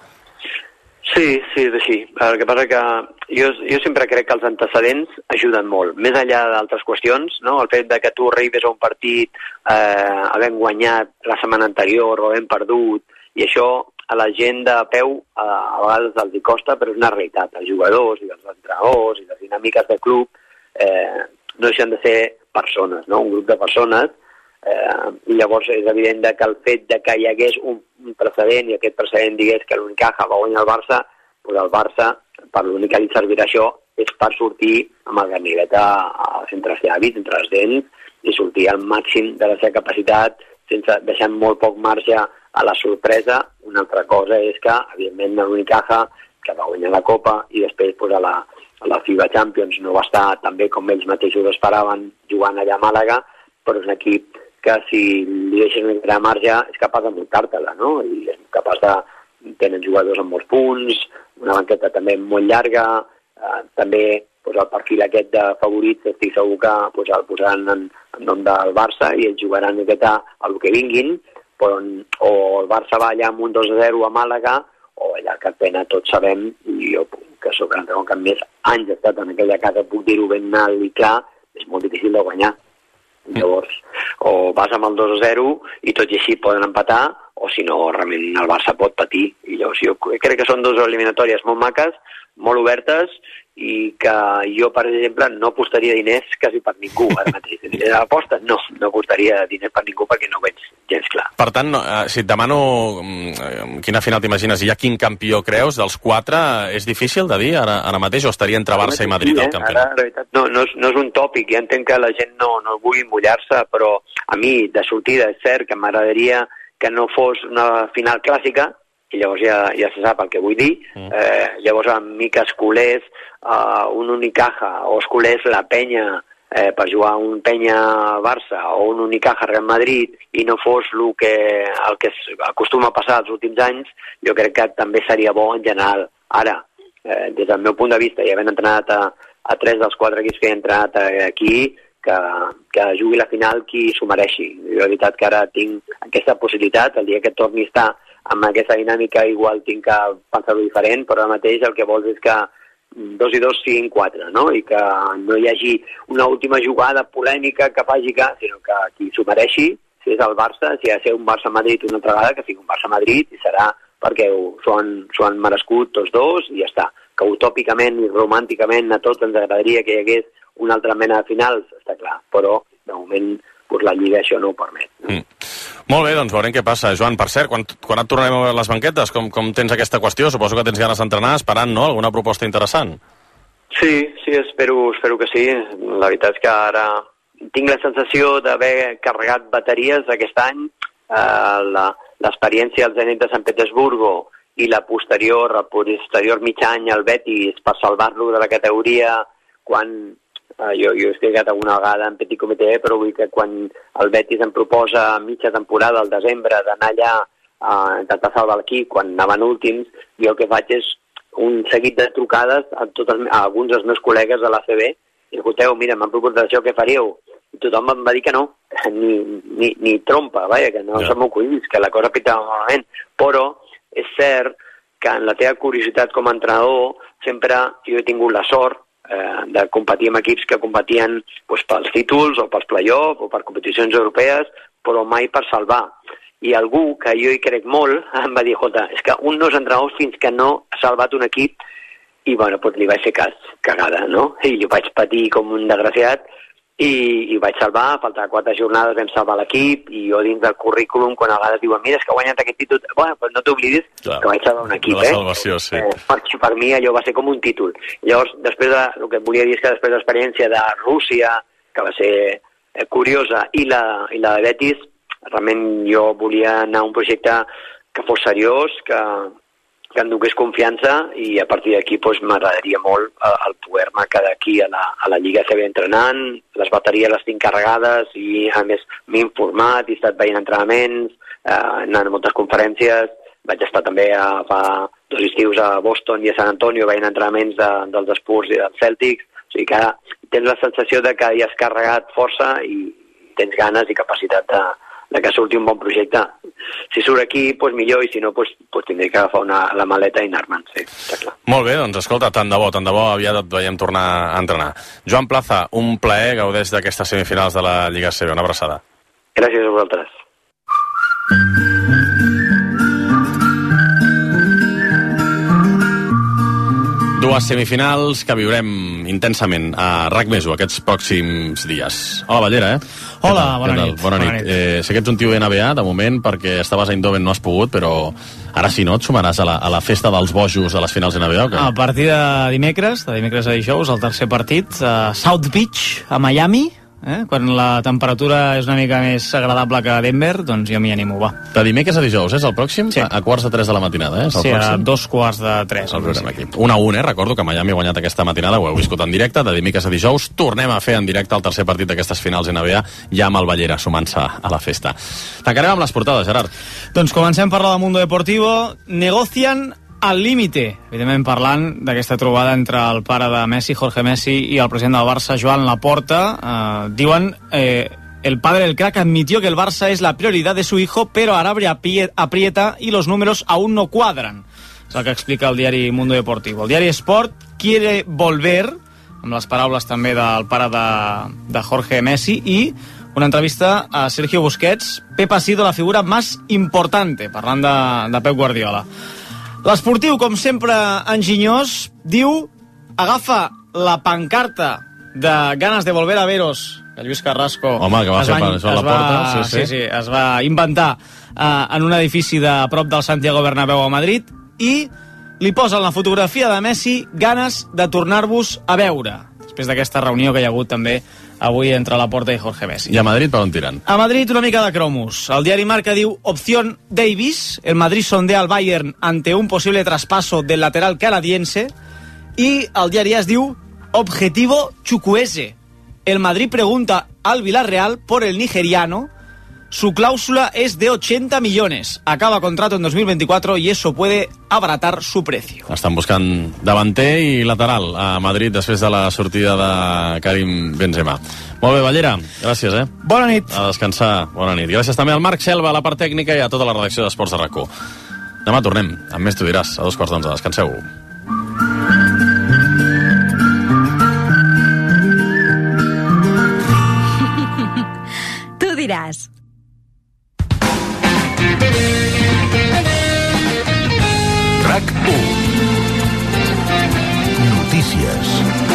Sí, sí, és així. El que passa que jo, jo sempre crec que els antecedents ajuden molt, més enllà d'altres qüestions, no? El fet de que tu arribes a un partit eh, havent guanyat la setmana anterior o havent perdut, i això a la gent de peu eh, a vegades els hi costa, però és una realitat. Els jugadors i els entrenadors i les dinàmiques del club eh, no deixen de ser persones, no? Un grup de persones Eh, I llavors és evident que el fet de que hi hagués un, un precedent i aquest precedent digués que l'Unicaja va guanyar el Barça, doncs el Barça, per l'únic que li servirà això és per sortir amb el ganivet entre els llavis, entre les dents, i sortir al màxim de la seva capacitat, sense deixant molt poc marge a la sorpresa. Una altra cosa és que, evidentment, l'Unicaja, que va guanyar la Copa i després pues, a, la, a la FIBA Champions no va estar tan bé com ells mateixos esperaven jugant allà a Màlaga, però és un equip que si li deixes un gran marge és capaç de muntar-te-la, no? I és capaç de... Tenen jugadors amb molts punts, una banqueta també molt llarga, eh, també pues, el perfil aquest de favorits estic segur que pues, el posaran en, en nom del Barça i ells jugaran aquest a, a lo que vinguin, però o el Barça va allà amb un dos a zero a Màlaga o allà que pena tots sabem, i jo que sóc entrenador que més anys he estat en aquella casa puc dir-ho ben alt i clar, és molt difícil de guanyar. Llavors, o vas amb el dos a zero i tot i així poden empatar, o si no, realment el Barça pot patir. I llavors jo crec que són dues eliminatòries molt maques, molt obertes, i que jo, per exemple, no apostaria diners quasi per ningú ara mateix. Aposta? No, no apostaria diners per ningú perquè no ho veig gens clar. Per tant, no, si et demano quina final t'imagines i ja quin campió creus dels quatre, és difícil de dir ara, ara mateix o estaria entre Barça i Madrid el campionat? Ara, la veritat, no, no, és, no és un tòpic, ja entenc que la gent no, no vulgui mullar-se, però a mi, de sortida, és cert que m'agradaria que no fos una final clàssica, i llavors ja, ja se sap el que vull dir. Mm. Eh, llavors a mi que escolés uh, un Unicaja o escolés la Penya eh, per jugar un Penya-Barça o un Unicaja-Real Madrid i no fos el que, el que acostuma a passar els últims anys, jo crec que també seria bo en general. Ara, eh, des del meu punt de vista, i havent entrenat a, a tres dels quatre equips que he entrenat aquí, que, que jugui la final qui s'ho mereixi. Jo, la veritat que ara tinc aquesta possibilitat, el dia que torni a estar amb aquesta dinàmica igual tinc que pensar-ho diferent, però ara mateix el que vols és que dos i dos siguin quatre, no? I que no hi hagi una última jugada polèmica que faci que, sinó que qui s'ho mereixi, si és el Barça, si ha de ser un Barça-Madrid una altra vegada, que sigui un Barça-Madrid, i serà perquè s'ho han, han merescut tots dos i ja està. Que utòpicament i romànticament a tots ens agradaria que hi hagués una altra mena de finals, està clar, però de moment pues, la Lliga això no ho permet. No? Mm. Molt bé, doncs veurem què passa. Joan, per cert, quan, quan et tornarem a veure les banquetes, com, com tens aquesta qüestió? Suposo que tens ganes d'entrenar, esperant, no?, alguna proposta interessant. Sí, sí, espero, espero que sí. La veritat és que ara tinc la sensació d'haver carregat bateries aquest any. Eh, l'experiència al Zenit de Sant Petersburgo i la posterior, el posterior mig any al Betis per salvar-lo de la categoria quan... Uh, jo, jo he explicat alguna vegada en petit comitè, però vull que quan el Betis em proposa mitja temporada al desembre d'anar allà a uh, intentar salvar l'equip quan anaven últims, jo el que faig és un seguit de trucades a, tots els, a alguns dels meus col·legues de l'A C B i escolteu, mira, m'han proposat això, què faríeu? I tothom em va dir que no, ni, ni, ni trompa, vaja, que no yeah. se m'acudís, que la cosa pitava malament, però és cert que en la teva curiositat com a entrenador sempre jo he tingut la sort de competir amb equips que competien doncs, pels títols o pels play-off o per competicions europees, però mai per salvar. I algú que jo hi crec molt em va dir, escolta, és que un no és entrenador fins que no ha salvat un equip i bueno, doncs li vaig fer cas, cagada, no? I jo vaig patir com un desgraciat i, i vaig salvar, faltava quatre jornades vam salvar l'equip i jo dins del currículum quan a vegades diuen mira, és que ha guanyat aquest títol, bueno, doncs no t'oblidis que vaig salvar un equip, la salvació, eh? Sí. Eh, per, per mi allò va ser com un títol. Llavors, després de, el que et volia dir és que després de l'experiència de Rússia, que va ser eh, curiosa, i la, i la de Betis, realment jo volia anar a un projecte que fos seriós, que, que em donés confiança i a partir d'aquí doncs, m'agradaria molt eh, el poder-me quedar aquí a la, a la Lliga C B entrenant, les bateries les tinc carregades i a més m'he informat, he estat veient entrenaments, eh, anant a moltes conferències, vaig estar també a, fa dos estius a Boston i a San Antonio veient entrenaments de, dels Spurs i dels Celtics, o sigui que tens la sensació de que hi has carregat força i tens ganes i capacitat de, de que surti un bon projecte. Si surt aquí, doncs millor, i si no, doncs, doncs tindré que agafar una, la maleta i anar-me'n, sí, està clar. Molt bé, doncs escolta, tant de bo, tant de bo aviat et veiem tornar a entrenar. Joan Plaza, un plaer, gaudeix d'aquestes semifinals de la Lliga C B, una abraçada. Gràcies a vosaltres. Dues semifinals que viurem intensament a RAC més u aquests pròxims dies. Hola, Ballera, eh? Hola, bona nit. Bona nit. Bona nit. Eh, sé que ets un tio de N B A, de moment, perquè estaves a Eindhoven, no has pogut, però ara sí, no? Et sumaràs a la, a la festa dels bojos de les finals de N B A, o què? A partir de dimecres, de dimecres a dijous, el tercer partit, a South Beach, a Miami, eh? Quan la temperatura és una mica més agradable que a Denver, doncs jo m'hi animo, va. De dimecres a dijous, és el pròxim? Sí. A, a quarts de tres de la matinada, eh? És el sí, pròxim? a dos quarts de tres. El veurem aquí. Un a un, eh? Recordo que Miami ha guanyat aquesta matinada, ho heu viscut en directe, de dimecres a dijous. Tornem a fer en directe el tercer partit d'aquestes finals N B A, ja amb el Ballera sumant-se a la festa. Tancarem amb les portades, Gerard. Doncs comencem a parlar del Mundo Deportivo. Negocian al límite, evidentment parlant d'aquesta trobada entre el pare de Messi, Jorge Messi, i el president del Barça, Joan Laporta. Eh, diuen, eh, el padre del crack admitió que el Barça es la prioridad de su hijo, pero Arabia aprieta y los números aún no cuadran. És el que explica el diari Mundo Deportivo. El diari Sport quiere volver, amb les paraules també del pare de, de Jorge Messi, i una entrevista a Sergio Busquets. Pep ha sido la figura más importante, parlant de, de Pep Guardiola. L'esportiu, com sempre, enginyós, diu, agafa la pancarta de ganes de volver a veros, que Lluís Carrasco Home, que va es fer va, per la porta, sí, sí. Sí, sí, es va inventar uh, en un edifici de prop del Santiago Bernabéu a Madrid, i li posen la fotografia de Messi ganes de tornar-vos a veure, després d'aquesta reunió que hi ha hagut també avui entre Laporta i Jorge Messi. I a Madrid per on tiren? A Madrid una mica de cromos. El diari Marca diu, opción Davis, el Madrid sondea al Bayern ante un posible traspaso del lateral canadiense, i el diari AS diu, objetivo Chukwueze. El Madrid pregunta al Villarreal por el nigeriano. Su cláusula es de ochenta millones. Acaba contrato en dos mil veinticuatro y eso puede abaratar su precio. Estan buscant davanter i lateral a Madrid després de la sortida de Karim Benzema. Molt bé, Ballera, gràcies, eh? Bona nit. A descansar, bona nit. Gràcies també al Marc Selva, a la part tècnica, i a tota la redacció d'Esports de RAC u. Demà tornem, amb més t'ho diràs, a dos quarts d'onze. Descanseu. Tu diràs. RAC u. Notícies.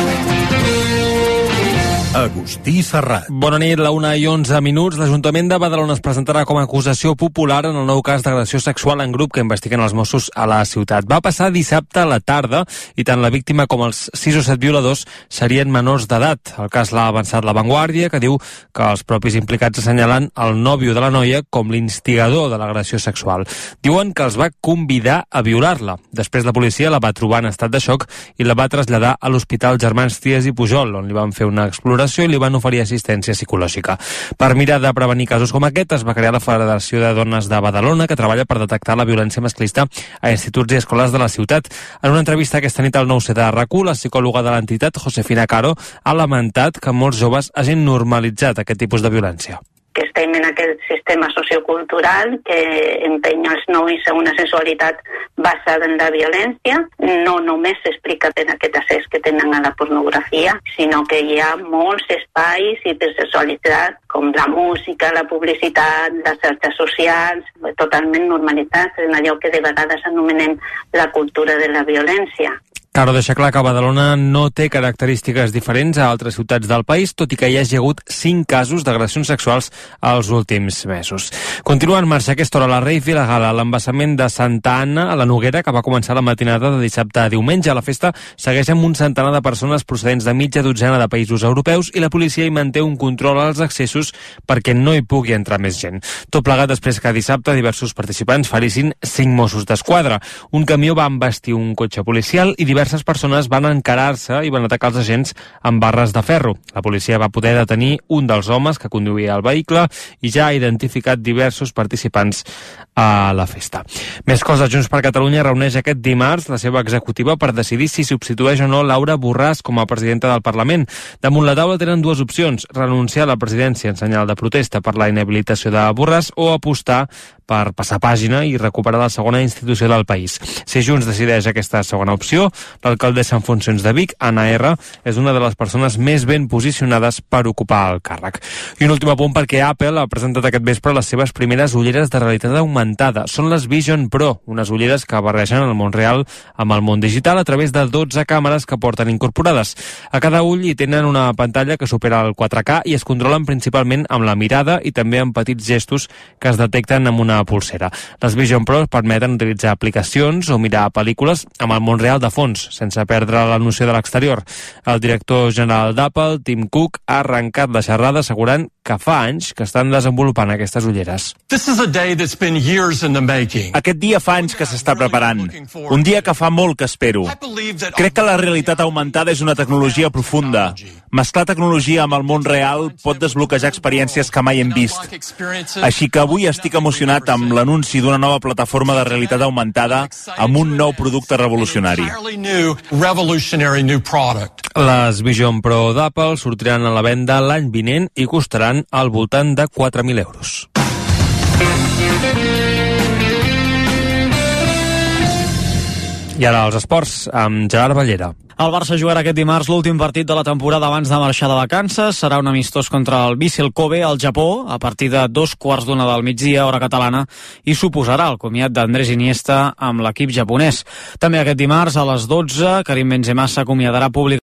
Agustí Serrat. Bona nit, la una i onze minuts. L'Ajuntament de Badalona es presentarà com a acusació popular en el nou cas d'agressió sexual en grup que investiguen els Mossos a la ciutat. Va passar dissabte a la tarda i tant la víctima com els sis o set violadors serien menors d'edat. El cas l'ha avançat La Vanguardia, que diu que els propis implicats assenyalen el nòvio de la noia com l'instigador de l'agressió sexual. Diuen que els va convidar a violar-la. Després la policia la va trobar en estat de xoc i la va traslladar a l'Hospital Germans Trias i Pujol, on li van fer una exploració i li van oferir assistència psicològica. Per mirar de prevenir casos com aquest, es va crear la Federació de Dones de Badalona, que treballa per detectar la violència masclista a instituts i escoles de la ciutat. En una entrevista aquesta nit al nou C de RAC u, la psicòloga de l'entitat, Josefina Caro, ha lamentat que molts joves hagin normalitzat aquest tipus de violència. Que estem en aquest sistema sociocultural que empenya els nois a una sensualitat basada en la violència. No només s'explica per aquest accés que tenen a la pornografia, sinó que hi ha molts espais hipersexualitzats, com la música, la publicitat, les xarxes socials, totalment normalitzats en allò que de vegades anomenem la cultura de la violència. Caro deixa clar que Badalona no té característiques diferents a altres ciutats del país, tot i que hi hagi hagut cinc casos d'agressions sexuals als últims mesos. Continua en marxa a aquesta hora la Reif i la Gala, l'embassament de Santa Anna a la Noguera, que va començar la matinada de dissabte a diumenge. La festa segueix amb un centenar de persones procedents de mitja dotzena de països europeus i la policia hi manté un control als accessos perquè no hi pugui entrar més gent. Tot plegat després que dissabte diversos participants ferissin cinc Mossos d'Esquadra. Un camió va embestir un cotxe policial i diversos diverses persones van encarar-se i van atacar els agents amb barres de ferro. La policia va poder detenir un dels homes que conduïa el vehicle i ja ha identificat diversos participants a la festa. Més coses. Junts per Catalunya reuneix aquest dimarts la seva executiva per decidir si substitueix o no Laura Borràs com a presidenta del Parlament. Damunt la taula tenen dues opcions: renunciar a la presidència en senyal de protesta per la inhabilitació de Borràs o apostar per passar pàgina i recuperar la segona institució del país. Si Junts decideix aquesta segona opció, l'alcaldessa en funcions de Vic, Anna R, és una de les persones més ben posicionades per ocupar el càrrec. I un últim apunt perquè Apple ha presentat aquest vespre les seves primeres ulleres de realitat augmentada. Són les Vision Pro, unes ulleres que barregen el món real amb el món digital a través de dotze càmeres que porten incorporades. A cada ull hi tenen una pantalla que supera el quatre K i es controlen principalment amb la mirada i també amb petits gestos que es detecten amb una pulsera. Les Vision Pro permeten utilitzar aplicacions o mirar pel·lícules amb el món real de fons, sense perdre la noció de l'exterior. El director general d'Apple, Tim Cook, ha arrencat la xerrada assegurant que fa anys que estan desenvolupant aquestes ulleres. Aquest dia fa anys que s'està preparant. Un dia que fa molt que espero. Crec que la realitat augmentada és una tecnologia profunda. Mesclar tecnologia amb el món real pot desbloquejar experiències que mai hem vist. Així que avui estic emocionat amb l'anunci d'una nova plataforma de realitat augmentada amb un nou producte revolucionari. Les Vision Pro d'Apple sortiran a la venda l'any vinent i costaran al voltant de quatre mil euros. I ara els esports, amb Gerard Ballera. El Barça jugarà aquest dimarts l'últim partit de la temporada abans de marxar de vacances. Serà un amistós contra el Vissel Kobe al Japó a partir de dos quarts d'una del migdia, hora catalana, i suposarà el comiat d'Andrés Iniesta amb l'equip japonès. També aquest dimarts a les dotze, Karim Benzema s'acomiadarà públic